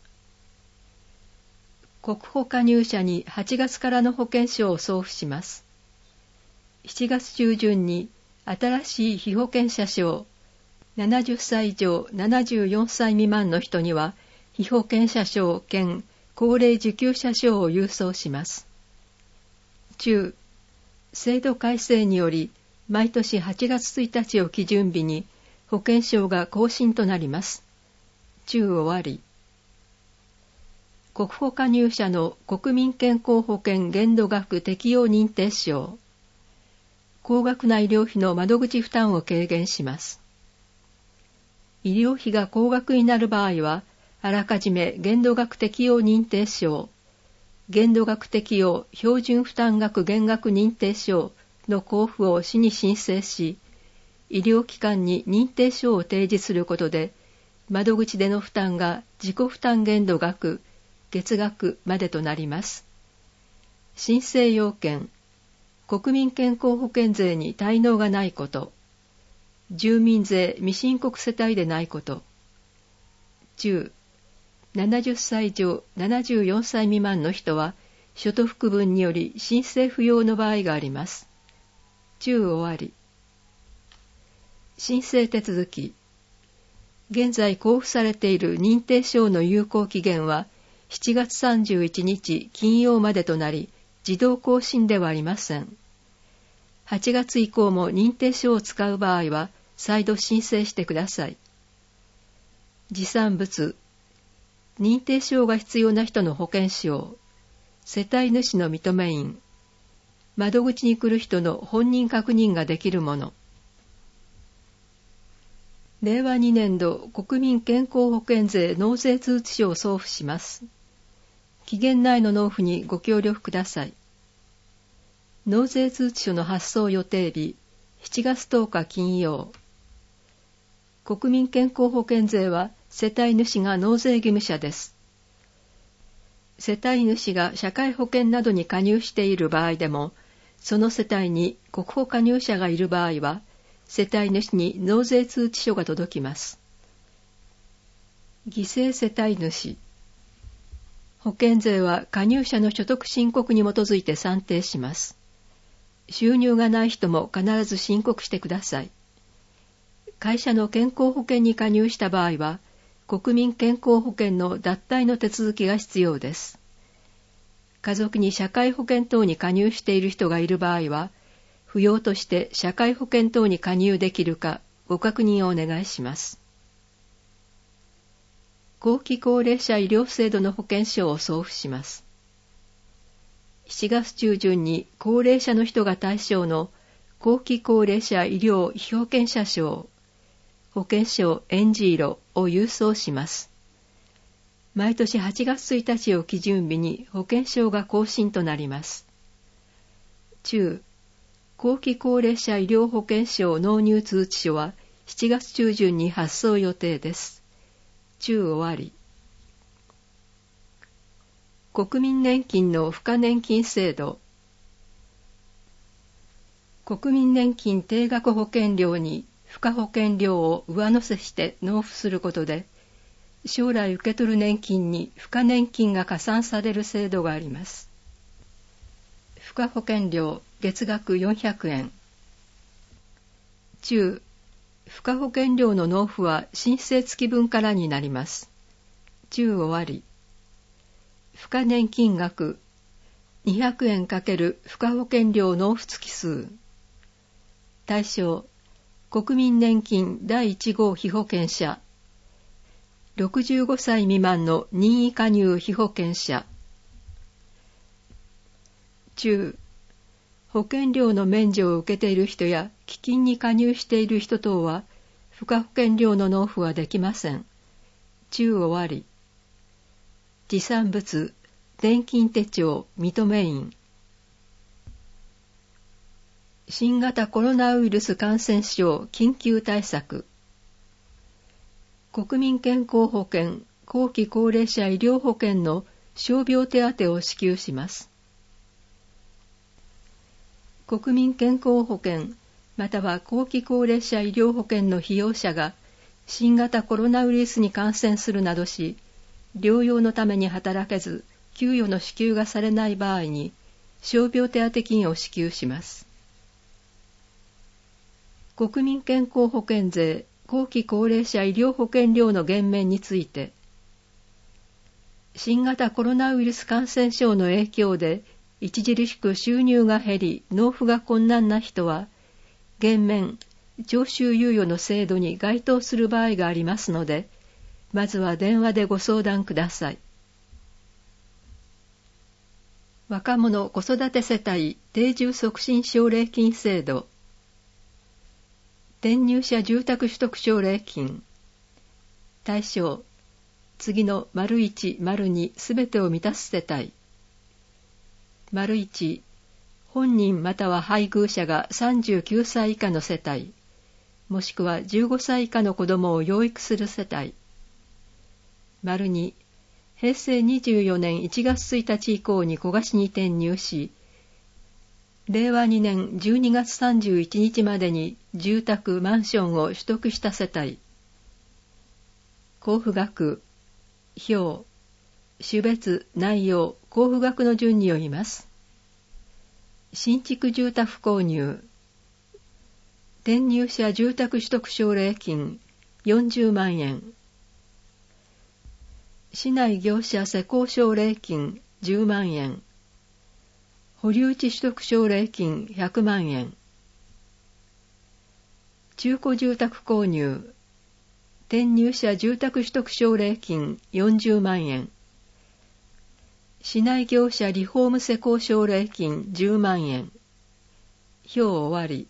国保加入者にはちがつからの保険証を送付します。しちがつ中旬に新しい被保険者証、ななじゅっさい以上ななじゅうよんさい未満の人には被保険者証兼高齢受給者証を郵送します。中、制度改正により毎年はちがつついたちを基準日に保険証が更新となります。中終わり。国保加入者の国民健康保険限度額適用認定証。高額な医療費の窓口負担を軽減します。 医療費が高額になる場合は、あらかじめ限度額適用認定証、限度額適用標準負担額減額認定証の交付を市に申請し、医療機関に認定証を提示することで、窓口での負担が自己負担限度額、月額までとなります。申請要件、国民健康保険税に滞納がないこと、住民税未申告世帯でないこと、中、ななじゅっさい以上ななじゅうよんさい未満の人は所得分により申請不要の場合があります。中終わり。申請手続き。現在交付されている認定証の有効期限はしちがつさんじゅういちにち金曜までとなり、自動更新ではありません。はちがつ以降も認定証を使う場合は再度申請してください。持参物。認定証が必要な人の保険証、世帯主の認め印、窓口に来る人の本人確認ができるもの。れいわにねんど国民健康保険税納税通知書を送付します。期限内の納付にご協力ください。納税通知書の発送予定日、しちがつとおか金曜。国民健康保険税は世帯主が納税義務者です。世帯主が社会保険などに加入している場合でも、その世帯に国保加入者がいる場合は、世帯主に納税通知書が届きます。犠牲世帯主。保険税は加入者の所得申告に基づいて算定します。収入がない人も必ず申告してください。会社の健康保険に加入した場合は、国民健康保険の脱退の手続きが必要です。家族に社会保険等に加入している人がいる場合は、扶養として社会保険等に加入できるかご確認をお願いします。後期高齢者医療制度の保険証を送付します。しがつ中旬に高齢者の人が対象の後期高齢者医療被保険者証、保険証エンジ色を郵送します。毎年はちがつついたちを基準日に保険証が更新となります。中、後期高齢者医療保険証納入通知書はしちがつ中旬に発送予定です。中終わり。国民年金の付加年金制度。国民年金定額保険料に付加保険料を上乗せして納付することで、将来受け取る年金に付加年金が加算される制度があります。付加保険料月額よんひゃくえん。中、付加保険料の納付は申請月分からになります。中終わり。付加年金額にひゃくえん×付加保険料納付月数。対象、国民年金だいいち号被保険者、ろくじゅうごさい未満の任意加入被保険者。中、保険料の免除を受けている人や基金に加入している人等は、付加保険料の納付はできません。中終わり。持参物、年金手帳、認め印。新型コロナウイルス感染症緊急対策。国民健康保険、後期高齢者医療保険の傷病手当を支給します。国民健康保険、または後期高齢者医療保険の被用者が新型コロナウイルスに感染するなどし、療養のために働けず、給与の支給がされない場合に、傷病手当金を支給します。国民健康保険税、後期高齢者医療保険料の減免について、新型コロナウイルス感染症の影響で、著しく収入が減り、納付が困難な人は、減免、徴収猶予の制度に該当する場合がありますので、まずは電話でご相談ください。若者子育て世帯定住促進奨励金制度。転入者住宅取得奨励金。 対象、次の丸一、丸二すべてを満たす世帯。丸一、本人または配偶者がさんじゅうきゅうさい以下の世帯、もしくはじゅうごさい以下の子供を養育する世帯。丸二、平成にじゅうよねんいちがつついたち以降に古河市に転入し、れいわにねんじゅうにがつさんじゅういちにちまでに住宅・マンションを取得した世帯。交付額、表、種別、内容、交付額の順によります。新築住宅購入。転入者住宅取得奨励金よんじゅうまんえん。市内業者施工奨励金じゅうまんえん。保留地取得奨励金ひゃくまんえん。中古住宅購入。転入者住宅取得奨励金よんじゅうまんえん。市内業者リフォーム施工奨励金じゅうまんえん。表終わり。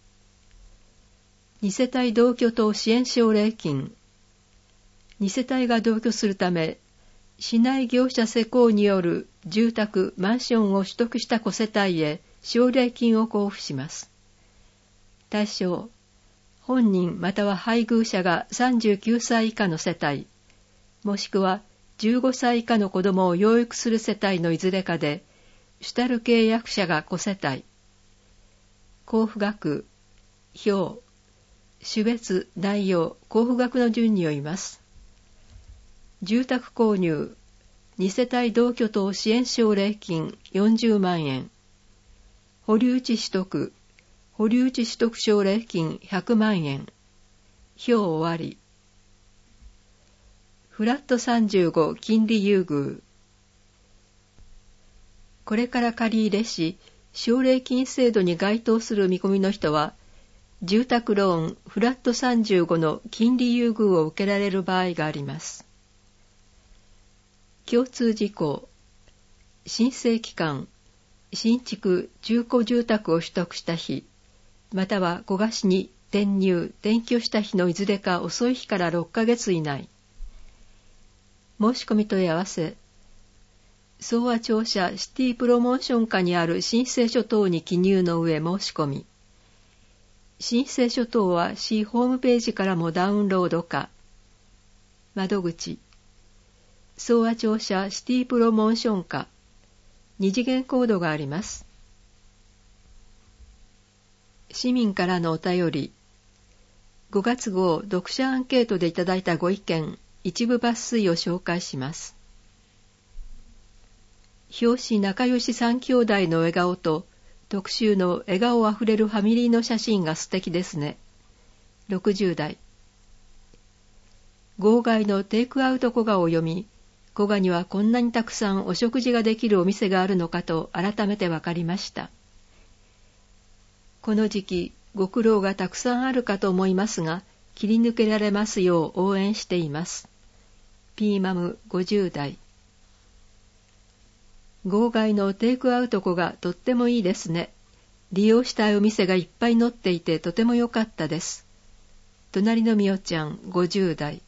に世帯同居等支援奨励金。に世帯が同居するため、市内業者施工による住宅・マンションを取得した子世帯へ奨励金を交付します。対象、本人または配偶者がさんじゅうきゅうさい以下の世帯、もしくはじゅうごさい以下の子供を養育する世帯のいずれかで、主たる契約者が子世帯。交付額、表、種別、内容、交付額の順によります。住宅購入、に世帯同居等支援奨励金よんじゅうまんえん。保留地取得、保留地取得奨励金ひゃくまんえん。表終わり。フラットさんじゅうご金利優遇。これから借り入れし、奨励金制度に該当する見込みの人は、住宅ローンフラットさんじゅうごの金利優遇を受けられる場合があります。共通事項、申請期間、新築・中古住宅を取得した日、または古河市に転入・転居した日のいずれか遅い日からろっかげつ以内。申し込み問い合わせ、総和庁舎シティプロモーション下にある申請書等に記入の上申し込み。申請書等は市ホームページからもダウンロード可。窓口、総和庁舎シティプロモーション下、二次元コードがあります。市民からのお便り。ごがつ号読者アンケートでいただいたご意見、一部抜粋を紹介します。表紙仲良し三兄弟の笑顔と、特集の笑顔あふれるファミリーの写真が素敵ですね。ろくじゅう代。号外のテイクアウト古賀を読み、古賀にはこんなにたくさんお食事ができるお店があるのかと改めてわかりました。この時期、ご苦労がたくさんあるかと思いますが、切り抜けられますよう応援しています。ピーマムごじゅう代。号外のテイクアウト古賀とってもいいですね。利用したいお店がいっぱい載っていてとても良かったです。隣のみおちゃんごじゅう代。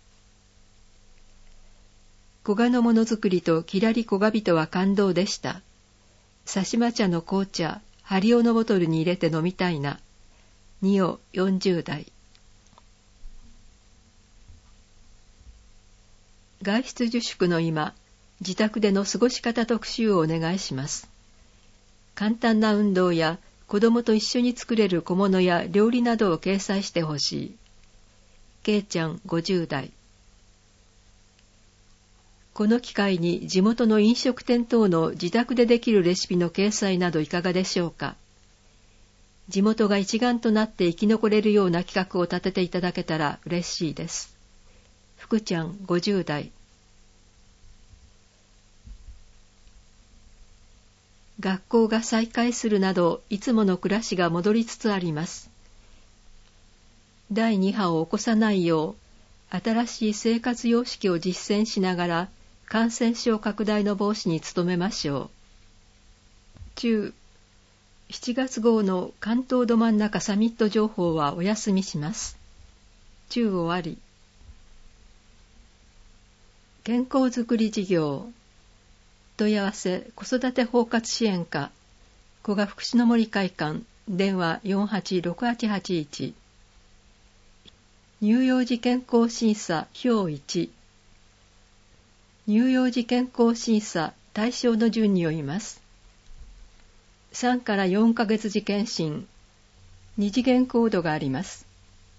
古賀のものづくりときらり古賀人は感動でした。さしま茶の紅茶、ハリオのボトルに入れて飲みたいな。におよんじゅう代。外出自粛の今、自宅での過ごし方特集をお願いします。簡単な運動や子供と一緒に作れる小物や料理などを掲載してほしい。けいちゃんごじゅう代。この機会に地元の飲食店等の自宅でできるレシピの掲載などいかがでしょうか。地元が一丸となって生き残れるような企画を立てていただけたら嬉しいです。福ちゃんごじゅう代。学校が再開するなどいつもの暮らしが戻りつつあります。だいに波を起こさないよう新しい生活様式を実践しながら感染症拡大の防止に努めましょう。中しちがつ号の関東ど真ん中サミット情報はお休みします。中終わり。 健康づくり事業。問い合わせ子育て包括支援課古賀福祉の森会館電話 よんはちろくはちはちいち。乳幼児健康審査表いち。乳幼児健康審査対象の順にを言います。さんからよんかげつ時検診、に次元コードがあります。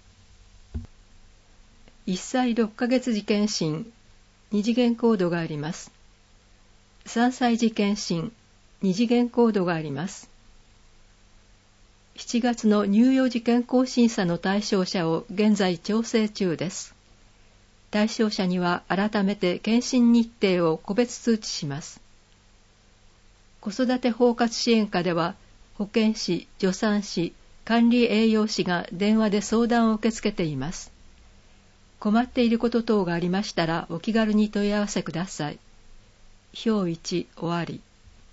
いっさいろっかげつ時検診、に次元コードがあります。さんさい時検診、に次元コードがあります。しちがつの乳幼児健康審査の対象者を現在調整中です。対象者には改めて検診日程を個別通知します。子育て包括支援課では保健師、助産師、管理栄養士が電話で相談を受け付けています。困っていること等がありましたらお気軽に問い合わせください。表いち終わり。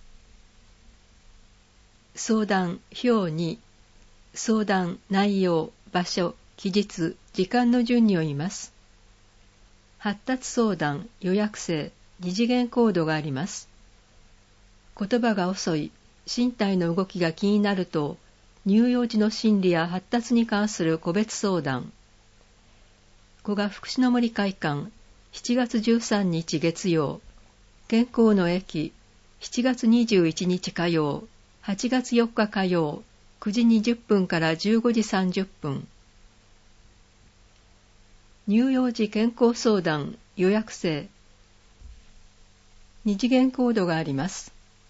相談表に、相談内容、場所、期日、時間の順にを言います。発達相談、予約制、に次元コードがあります。言葉が遅い、身体の動きが気になると、乳幼児の心理や発達に関する個別相談。古賀福祉の森会館、しちがつじゅうさんにち月曜、健康の駅、しちがつにじゅういちにち火曜、はちがつよっか火曜、くじにじゅっぷんからじゅうごじさんじゅっぷん。乳幼児健康相談予約制。に次元コードがあります。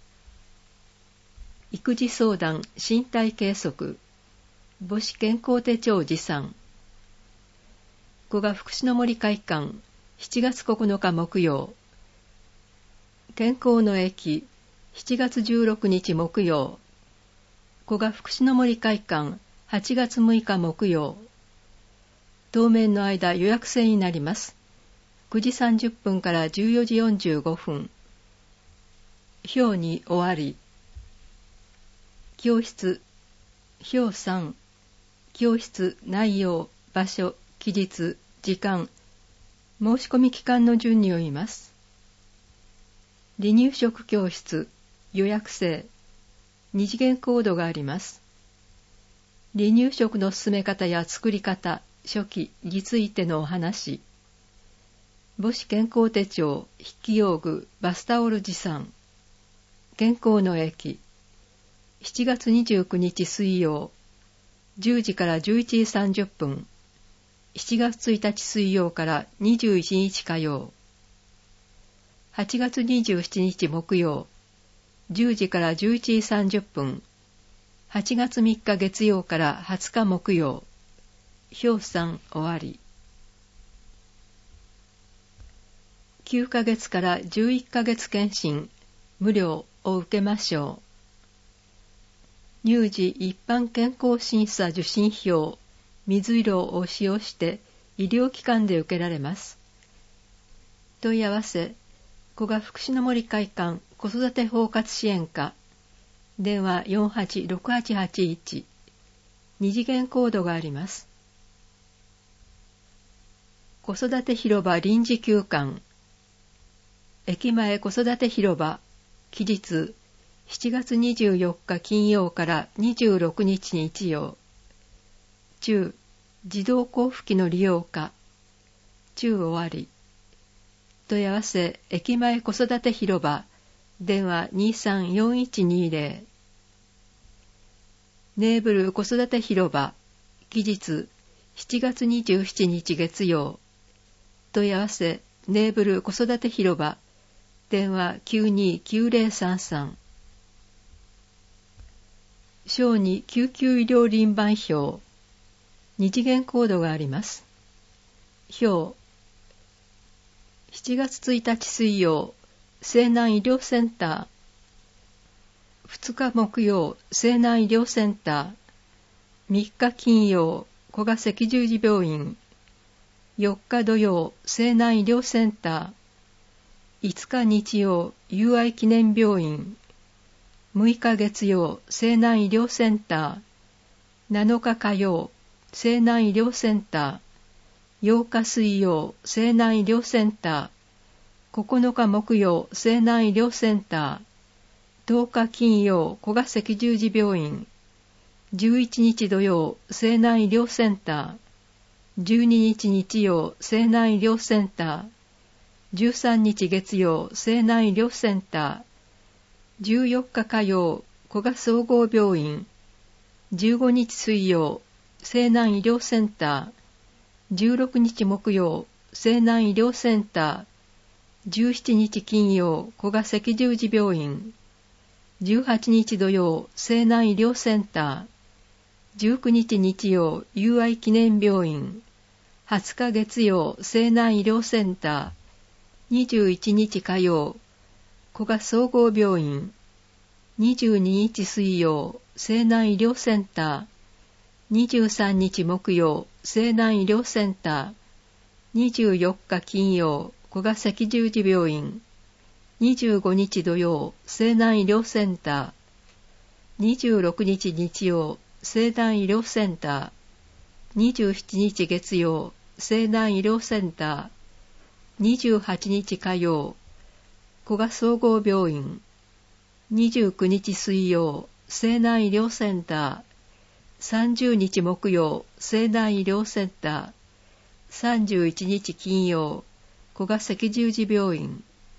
育児相談身体計測、母子健康手帳持参。古賀福祉の森会館、しちがつここのか木曜。健康の駅、しちがつじゅうろくにち木曜。古賀福祉の森会館、はちがつむいか木曜。当面の間予約制になります。くじさんじゅっぷんからじゅうよじよんじゅうごふん。表に終わり。教室、表さん。教室内容、場所、期日、時間、申し込み期間の順にを言います。離乳食教室、予約制、に次元コードがあります。離乳食の進め方や作り方、初期についてのお話。母子健康手帳、筆記用具、バスタオル持参。健康の駅。しちがつにじゅうくにち水曜、じゅうじからじゅういちじさんじゅっぷん。しちがつついたち水曜からにじゅういちにち火曜。はちがつにじゅうしちにち木曜、じゅうじからじゅういちじさんじゅっぷん。はちがつみっか月曜からはつか木曜。表さん終わり。きゅうかげつからじゅういっかげつ検診、無料を受けましょう。乳児一般健康審査受診票、水色を使用して医療機関で受けられます。問い合わせ、古賀福祉の森会館子育て包括支援課、電話 よんはちろくはちはちいち、に次元コードがあります。子育て広場臨時休館、駅前子育て広場、期日、しちがつにじゅうよっか金曜からにじゅうろくにち日曜。中、自動交付機の利用か。中終わり。問い合わせ、駅前子育て広場、電話 にさんよんいちにぜろ。ネーブル子育て広場、期日、しちがつにじゅうしちにち月曜。問い合わせ、ネーブル子育て広場、電話 きゅうにきゅうぜろさんさん。小児救急医療輪番表、に次元コードがあります。表、しちがつついたち水曜、西南医療センター。ふつか木曜、西南医療センター。みっか金曜、古賀赤十字病院。よっか土曜、西南医療センター。いつか日曜、友愛記念病院。むいか月曜、西南医療センター。なのか火曜、西南医療センター。ようか水曜、西南医療センタここのか木曜西南医療センター、とおか金曜古賀赤十字病院、じゅういちにち土曜西南医療センター、じゅうににち日曜西南医療センター、じゅうさんにち月曜西南医療センター、じゅうよっか火曜古賀総合病院、じゅうごにち水曜西南医療センター、じゅうろくにち木曜西南医療センター、じゅうしちにち金曜古賀赤十字病院、じゅうはちにち土曜西南医療センター、じゅうくにち日曜友愛記念病院、はつか月曜西南医療センター、にじゅういちにち火曜古賀総合病院、にじゅうににち水曜西南医療センター、にじゅうさんにち木曜西南医療センター、にじゅうよっか金曜古賀赤十字病院、にじゅうごにち土曜西南医療センター、にじゅうろくにち日曜西南医療センター、にじゅうしちにち月曜西南医療センター、にじゅうはちにち火曜古賀総合病院、にじゅうくにち水曜西南医療センター、さんじゅうにち木曜西南医療センター、さんじゅういちにち金曜古賀赤十字病院、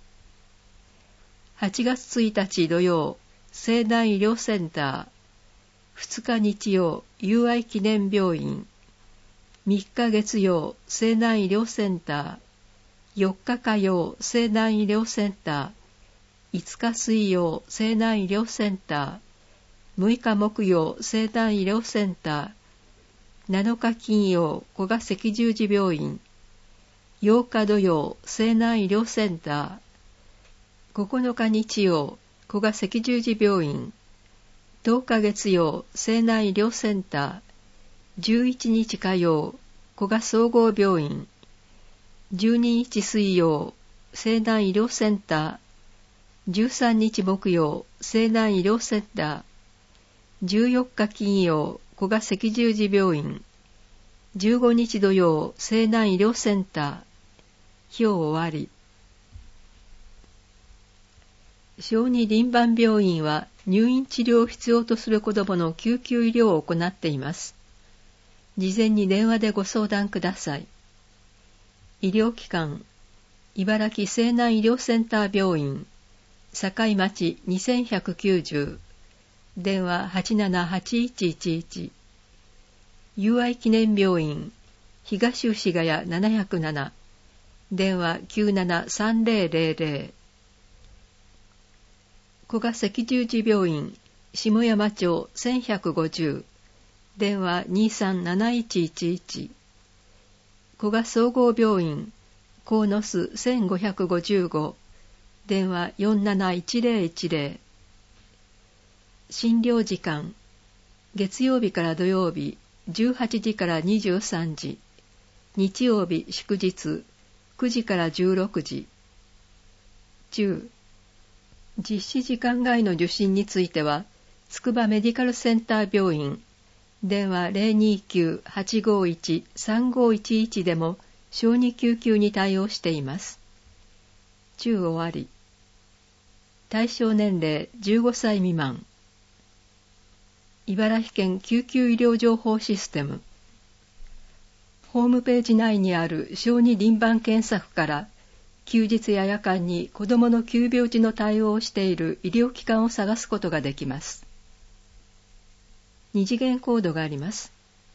はちがつついたち土曜西南医療センター、ふつか日曜友愛記念病院、みっか月曜西南医療センター、よっか火曜西南医療センター、いつか水曜西南医療センター、むいか木曜西南医療センター、なのか金曜古賀赤十字病院、ようか土曜西南医療センター、ここのか日曜古賀赤十字病院、とおか月曜西南医療センター、じゅういちにち火曜古賀総合病院、じゅうににち水曜西南医療センター、じゅうさんにち木曜西南医療センター、じゅうよっか金曜古賀赤十字病院、じゅうごにち土曜西南医療センター、表終わり。小児輪番病院は入院治療を必要とする子どもの救急医療を行っています。事前に電話でご相談ください。医療機関、茨城西南医療センター病院、境町にせんひゃくきゅうじゅう、電話 はちななはちいちいちいち、友愛記念病院、東牛ヶ谷ななひゃくなな、電話 きゅうななさんぜろぜろぜろ、古賀赤十字病院、下山町せんひゃくごじゅう、電話 にさんなないちいちいち、古賀総合病院、鴻巣せんごひゃくごじゅうご、電話 よんなないちぜろいちぜろ、診療時間、月曜日から土曜日じゅうはちじからにじゅうさんじ、日曜日祝日くじからじゅうろくじ。中、実施時間外の受診については、つくばメディカルセンター病院、電話 ゼロにきゅうはちごいちさんごいちいち でも小児救急に対応しています。中終わり。対象年齢じゅうごさい未満。茨城県救急医療情報システム。ホームページ内にある小児輪番検索から休日や夜間に子どもの急病時の対応をしている医療機関を探すことができます。二次元コードがあります。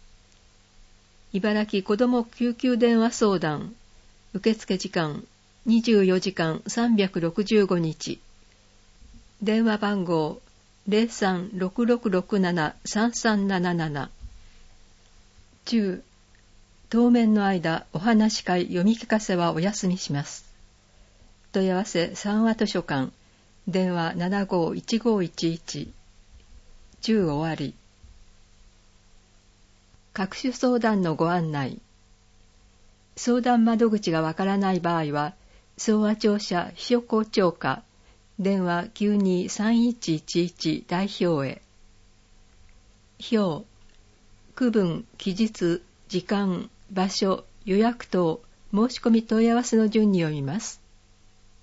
茨城子ども救急電話相談受付時間にじゅうよじかんさんびゃくろくじゅうごにち、電話番号 ゼロさんろくろくろくななさんさんなななな。中、当面の間お話し会読み聞かせはお休みします。問い合わせ三和図書館、電話 ななごいちごいちいち。中終わり。各種相談のご案内。相談窓口がわからない場合は、総和庁舎秘書校長課、電話 きゅうにさんいちいちいち 代表へ。表、区分、期日、時間、場所、予約等、申し込み問い合わせの順に読みます。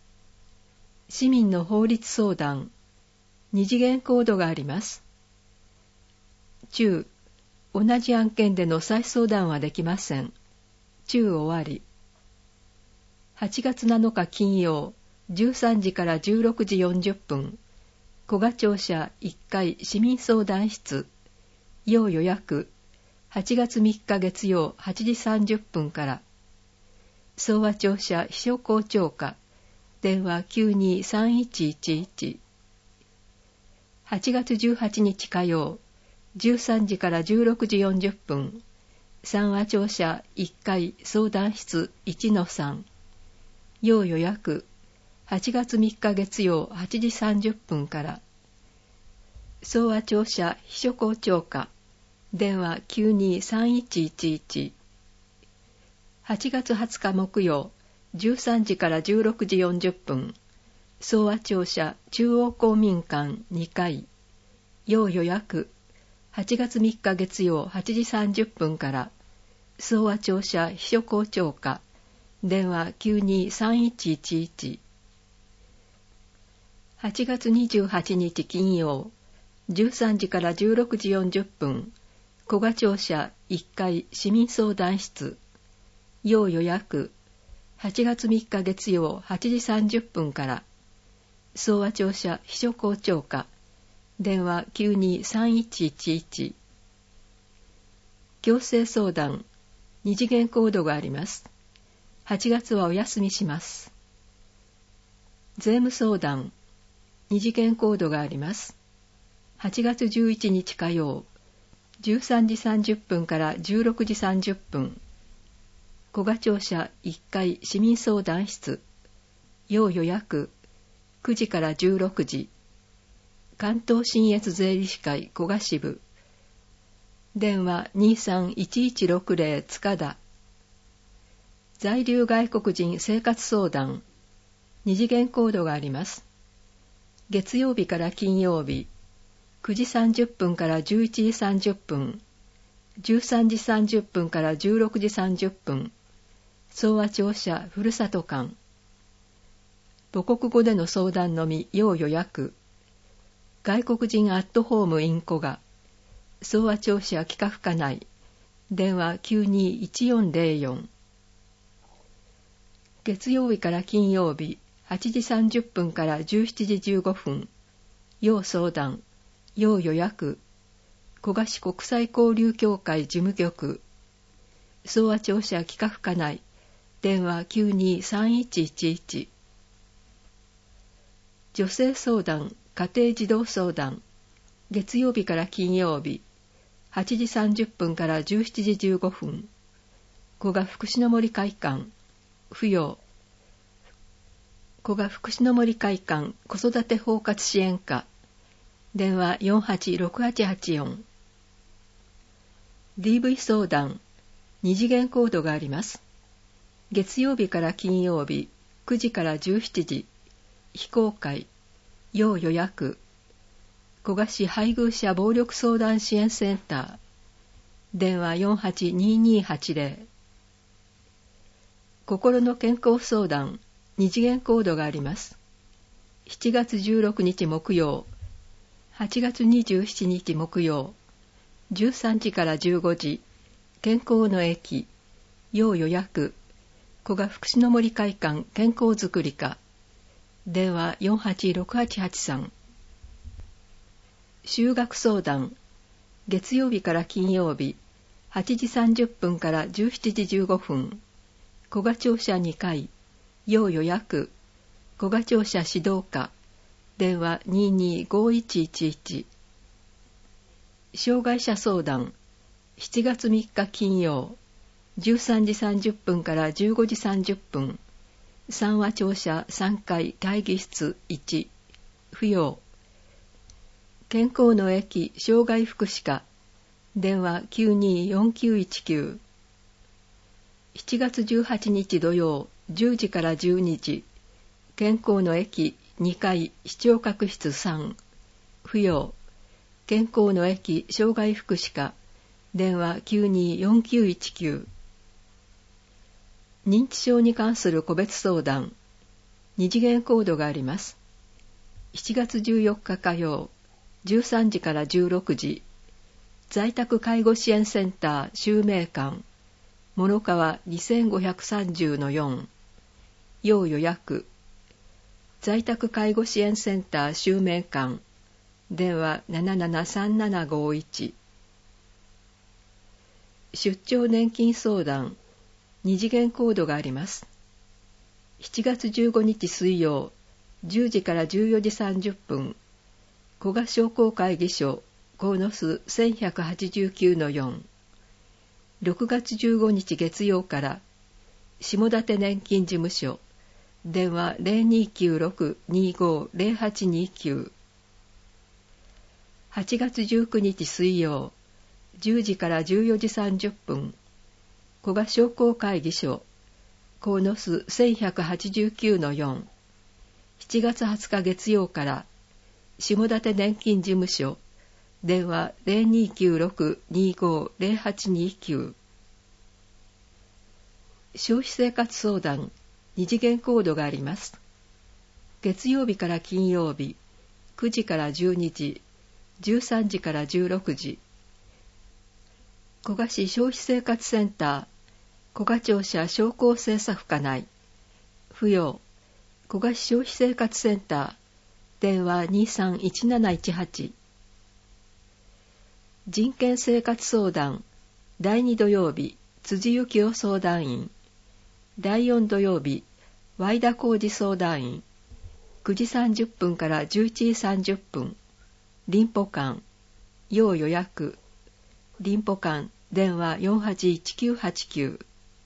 市民の法律相談、二次元コードがあります。中、同じ案件での再相談はできません。中終わり。はちがつなのか金曜、じゅうさんじからじゅうろくじよんじゅっぷん、古賀庁舎いっかい市民相談室、要予約、はちがつみっか月曜はちじさんじゅっぷんから、総和庁舎秘書校長課、電話 きゅうにさんいちいちいち。はちがつじゅうはちにち火曜、じゅうさんじからじゅうろくじよんじゅっぷん、三和庁舎いっかい相談室 いちのさん、要予約、はちがつみっか月曜はちじさんじゅっぷんから、総和庁舎秘書校長課、電話 きゅうにさんいちいちいち。はちがつはつか木曜、じゅうさんじからじゅうろくじよんじゅっぷん、総和庁舎中央公民館にかい、要予約、はちがつみっか月曜はちじさんじゅっぷんから、総和庁舎秘書校長課、電話 きゅうにさんいちいちいち。はちがつにじゅうはちにち金曜、じゅうさんじからじゅうろくじよんじゅっぷん、古賀庁舎いっかい市民相談室、要予約、はちがつみっか月曜はちじさんじゅっぷんから、総和庁舎秘書校長課、電話 きゅうにさんいちいちいち。強制相談、二次元コードがあります。はちがつはお休みします。税務相談、二次元コードがあります。はちがつじゅういちにち火曜、じゅうさんじさんじゅっぷんからじゅうろくじさんじゅっぷん、古賀庁舎いっかい市民相談室、要予約、くじからじゅうろくじ、関東信越税理士会古賀支部、電話 にさんいちいちろくゼロ 塚田、在留外国人生活相談、二次元コードがあります。月曜日から金曜日、くじさんじゅっぷんからじゅういちじさんじゅっぷん、じゅうさんじさんじゅっぷんからじゅうろくじさんじゅっぷん、総和庁舎ふるさと館、母国語での相談のみ要予約、外国人アットホームイン古賀、総和庁舎企画課内、電話 きゅうにいちよんゼロよん。月曜日から金曜日、はちじさんじゅっぷんからじゅうしちじじゅうごふん、要相談、要予約、古賀市国際交流協会事務局、総和庁舎企画課内、電話 きゅうにさんいちいちいち。女性相談、家庭児童相談、月曜日から金曜日、はちじさんじゅっぷんからじゅうしちじじゅうごふん、古賀福祉の森会館、扶養、古賀福祉の森会館子育て包括支援課、電話 よんはちろくはちはちよん。ディーブイ 相談、二次元コードがあります。月曜日から金曜日、くじからじゅうしちじ、非公開、要予約、古賀市配偶者暴力相談支援センター、電話 よんはちににはちゼロ。心の健康相談、二次元コードがあります。しちがつじゅうろくにち木曜、はちがつにじゅうしちにち木曜、じゅうさんじからじゅうごじ、健康の駅、要予約、古賀福祉の森会館健康づくり課、電話 よんはちろくはちはちさん。就学相談、月曜日から金曜日、はちじさんじゅっぷんからじゅうしちじじゅうごふん、古賀庁舎にかい、要予約、古賀庁舎指導課、電話 ににごいちいちいち。障害者相談、しちがつみっか金曜、じゅうさんじさんじゅっぷんからじゅうごじさんじゅっぷん、三和庁舎さんかい会議室いち、扶養、健康の駅障害福祉課、電話 きゅうによんきゅういちきゅう。しちがつじゅうはちにち土曜、じゅうじからじゅうにじ、健康の駅にかい視聴覚室さん、扶養、健康の駅障害福祉課、電話 きゅうによんきゅういちきゅう。認知症に関する個別相談、二次元コードがあります。 しちがつじゅうよっか火曜、じゅうさんじからじゅうろくじ、在宅介護支援センター襲名館、諸川 にせんごひゃくさんじゅうのよん、要予約、在宅介護支援センター襲名館、電話 ななななさんななごいち、出張年金相談、二次元コードがあります。しちがつじゅうごにち水曜、じゅうじからじゅうよじさんじゅっぷん、古賀商工会議所、鴻巣せんひゃくはちじゅうきゅうのよん、ろくがつじゅうごにち月曜から、下館年金事務所、電話 ゼロにきゅうろく にご ゼロはちにきゅう、はちがつじゅうくにち水曜、じゅうじからじゅうよじさんじゅっぷん、古賀商工会議所、鴻巣せんひゃくはちじゅうきゅうのよん、しちがつはつか月曜から、下館年金事務所、電話 ゼロにきゅうろく にご ゼロはちにきゅう、消費生活相談、二次元コードがあります。月曜日から金曜日、くじからじゅうにじ、じゅうさんじからじゅうろくじ、古賀市消費生活センター、古賀庁舎商工政策課内、不要、古賀市消費生活センター、電話 にさんいちなないちはち、人権生活相談、だいに土曜日、辻幸夫相談員、だいよん土曜日、和田浩二相談員、くじさんじゅっぷんからじゅういちじさんじゅっぷん、臨保館、要予約、臨保館、電話 よんはちいちきゅうはちきゅう、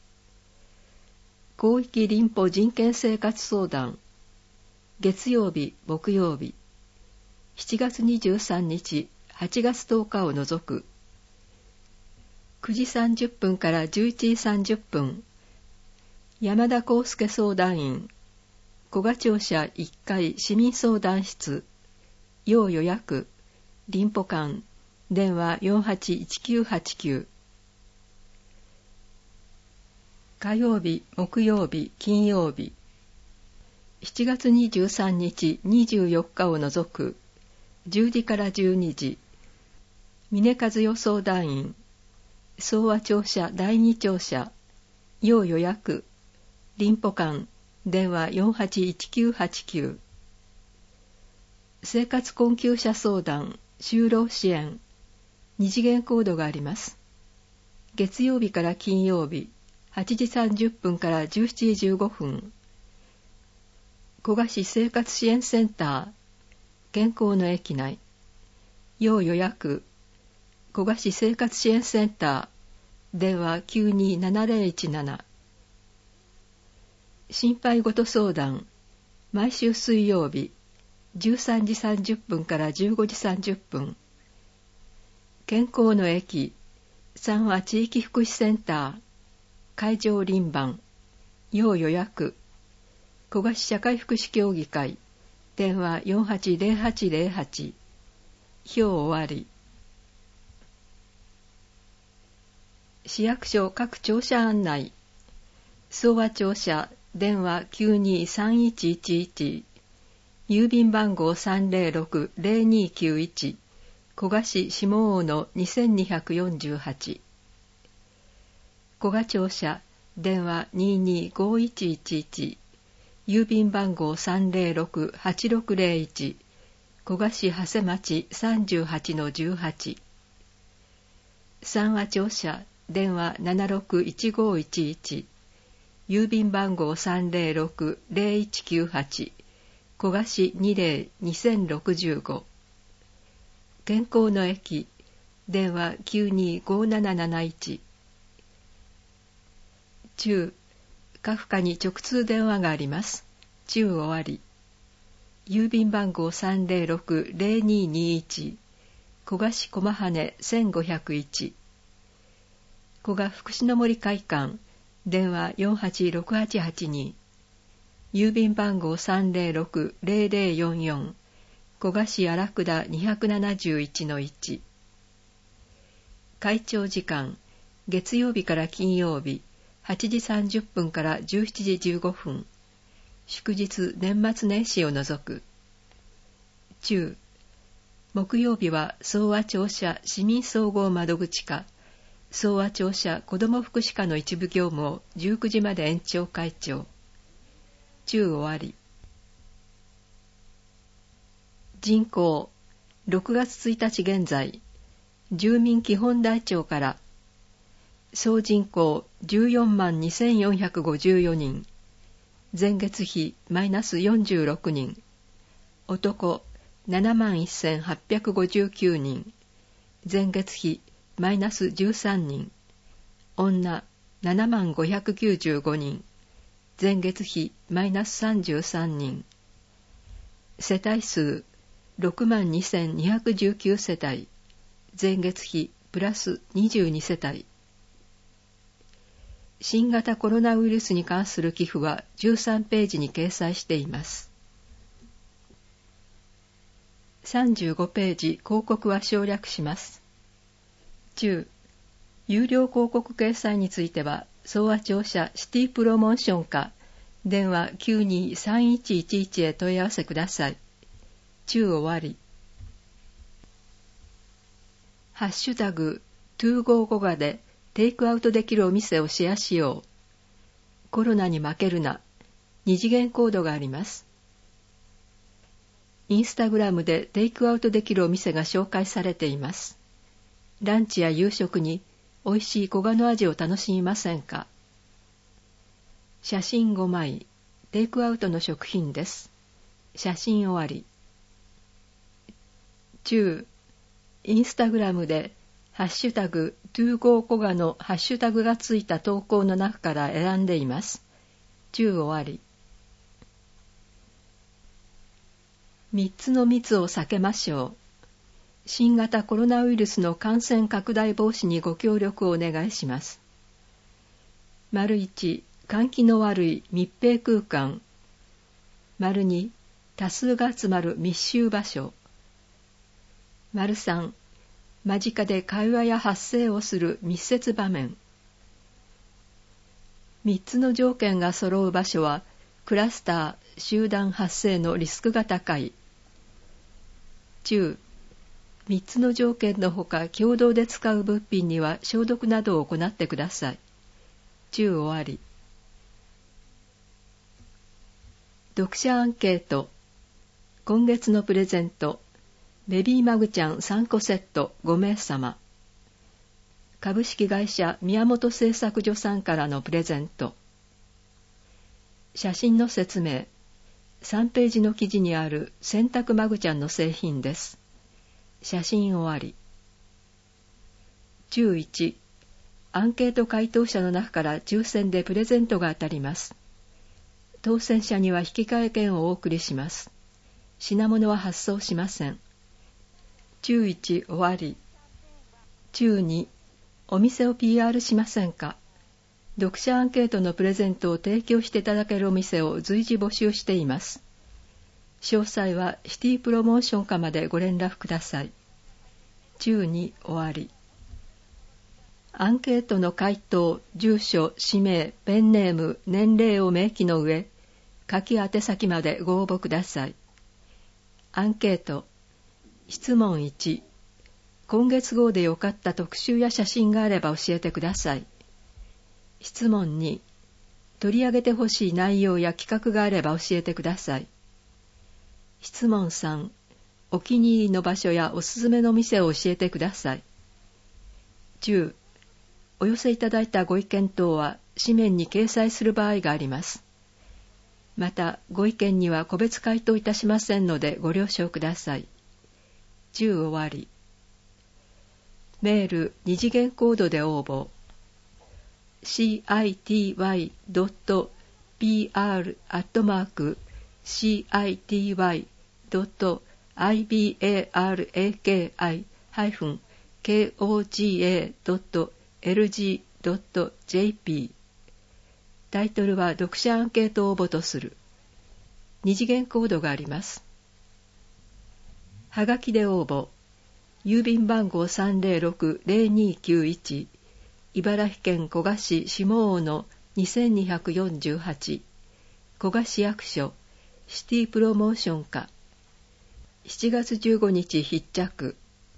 広域臨保人権生活相談、月曜日、木曜日、しちがつにじゅうさんにち、はちがつとおかを除く、くじさんじゅっぷんからじゅういちじさんじゅっぷん、山田康介相談員、古賀庁舎いっかい市民相談室、要予約、臨保館、電話 よんはちいちきゅうはちきゅう、火曜日、木曜日、金曜日、しちがつにじゅうさんにち、にじゅうよっかを除く、じゅうじからじゅうにじ、峰和代相談員、総和庁舎だいに庁舎、要予約、臨保館、電話 よんはちいちきゅうはちきゅう、生活困窮者相談、就労支援、二次元コードがあります。月曜日から金曜日、はちじさんじゅっぷんからじゅうしちじじゅうごふん、古賀市生活支援センター、健康の駅内、要予約、古賀市生活支援センター、電話 きゅうにななゼロいちなな、心配事相談、毎週水曜日、じゅうさんじさんじゅっぷんからじゅうごじさんじゅっぷん、健康の駅、三和地域福祉センター、会場輪番、要予約、古賀市社会福祉協議会、電話 よんはちゼロはちゼロはち、表終わり。市役所各庁舎案内、総和庁舎、電話 きゅうにさんいちいちいち、郵便番号 さんぜろろくゼロにきゅういち、古賀市下大野にせんにひゃくよんじゅうはち、古賀庁舎、電話 ににごいちいちいち、郵便番号 さんぜろろくはちろくゼロいち、古賀市長谷町 さんじゅうはちのじゅうはち、三和庁舎、電話 ななろくいちごいちいち、郵便番号 さんぜろろくゼロいちきゅうはち、古賀市にぜろにせんろくじゅうご、健康の駅、電話 きゅうにごなななないち、中、カフカに直通電話があります。中終わり。郵便番号 さんぜろろくゼロににいち、古賀市駒羽せんごひゃくいち、古賀福祉の森会館、電話 よんはちろくはちはちに、郵便番号 さんぜろろくゼロゼロよんよん、古賀市荒倉にひゃくななじゅういちのいち。会長時間、月曜日から金曜日、はちじさんじゅっぷんからじゅうしちじじゅうごふん、祝日年末年始を除く。 中、木曜日は総和庁舎市民総合窓口課、総和庁舎子ども福祉課の一部業務をじゅうくじまで延長会長。中終わり。人口、ろくがつついたち現在、住民基本台帳から、総人口じゅうよんまんにせんよんひゃくごじゅうよにん、前月比マイナスよんじゅうろくにん、男ななまんせんはっぴゃくごじゅうきゅうにん、前月比マイナスじゅうさんにん、女ななまんごひゃくきゅうじゅうごにん、前月比マイナスさんじゅうさんにん、世帯数ろくまんにせんにひゃくじゅうきゅう世帯、前月比プラスにじゅうに世帯。新型コロナウイルスに関する寄付はじゅうさんページに掲載しています。さんじゅうごページ広告は省略します。中、有料広告掲載については、総和庁舎シティプロモーション課、電話 きゅうにーさんいちいちいち へ問い合わせください。中終わり。ハッシュタグにひゃくごじゅうごでテイクアウトできるお店をシェアしよう。コロナに負けるな。二次元コードがあります。インスタグラムでテイクアウトできるお店が紹介されています。ランチや夕食に美味しい黄金味を楽しみませんか？写真ごまい、テイクアウトの食品です。写真終わり。中、インスタグラムでハッシュタグにひゃくごじゅうごがのハッシュタグがついた投稿の中から選んでいます。中終わり。みっつの密を避けましょう。新型コロナウイルスの感染拡大防止にご協力をお願いします。丸いち、換気の悪い密閉空間。丸に、多数が集まる密集場所。丸さん、間近で会話や発声をする密接場面。みっつの条件が揃う場所は、クラスター、集団発生のリスクが高い。中、みっつの条件のほか共同で使う物品には消毒などを行ってください。中終わり。読者アンケート。今月のプレゼント。ベビーマグちゃんさんこセットごめいさま。株式会社宮本製作所さんからのプレゼント。写真の説明。さんページの記事にある洗濯マグちゃんの製品です。写真終わり。中いち、アンケート回答者の中から抽選でプレゼントが当たります。当選者には引換券をお送りします。品物は発送しません。中いち終わり。中に、お店を ピーアール しませんか？読者アンケートのプレゼントを提供していただけるお店を随時募集しています。詳細はシティプロモーション課までご連絡ください。中に終わり。アンケートの回答、住所、氏名、ペンネーム、年齢を明記の上、書き宛先までご応募ください。アンケート。質問いち。今月号で良かった特集や写真があれば教えてください。質問に。取り上げてほしい内容や企画があれば教えてください。質問さん。お気に入りの場所やおすすめの店を教えてください。中。お寄せいただいたご意見等は紙面に掲載する場合があります。また、ご意見には個別回答いたしませんのでご了承ください。中終わり。メール二次元コードで応募。シーアイティーワイドットピーアール アットマーク シーアイティーワイドットアイビーエーアールエーケーアイ ハイフン ケーオージーエー ドット エルジー ドット ジェーピー。タイトルは読者アンケート応募とする。二次元コードがあります。はがきで応募。郵便番号 さんぜろろくぜろにきゅういち、茨城県古河市下大野にせんにひゃくよんじゅうはち、古河市役所、シティプロモーション課。 しちがつじゅうごにち必着。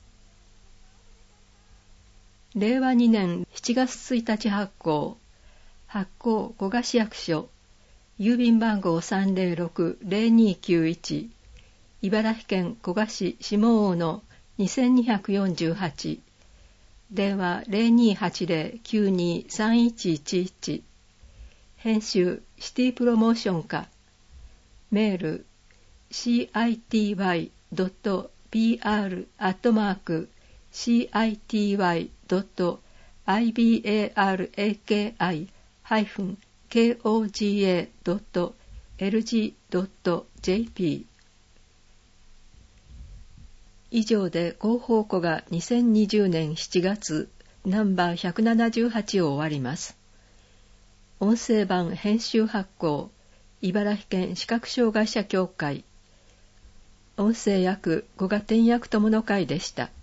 れいわにねんしちがつついたち発行。発行古河市役所。郵便番号 さんぜろろくのぜろにきゅういち。茨城県古河市下大野にせんにひゃくよんじゅうはち。電話 ゼロにはちゼロ きゅうに さんいちいちいち。編集シティプロモーション課。メール シーアイティーワイドットピーアール アットマーク シーアイティーワイドットアイビーエーアールエーケーアイ ハイフン ケーオージーエー ドット エルジー ドット ジェーピー。以上で広報庫がにせんにじゅうねんしちがつナンバーひゃくななじゅうはちを終わります。音声版編集発行茨城県視覚障害者協会。音声役古賀天役友の会でした。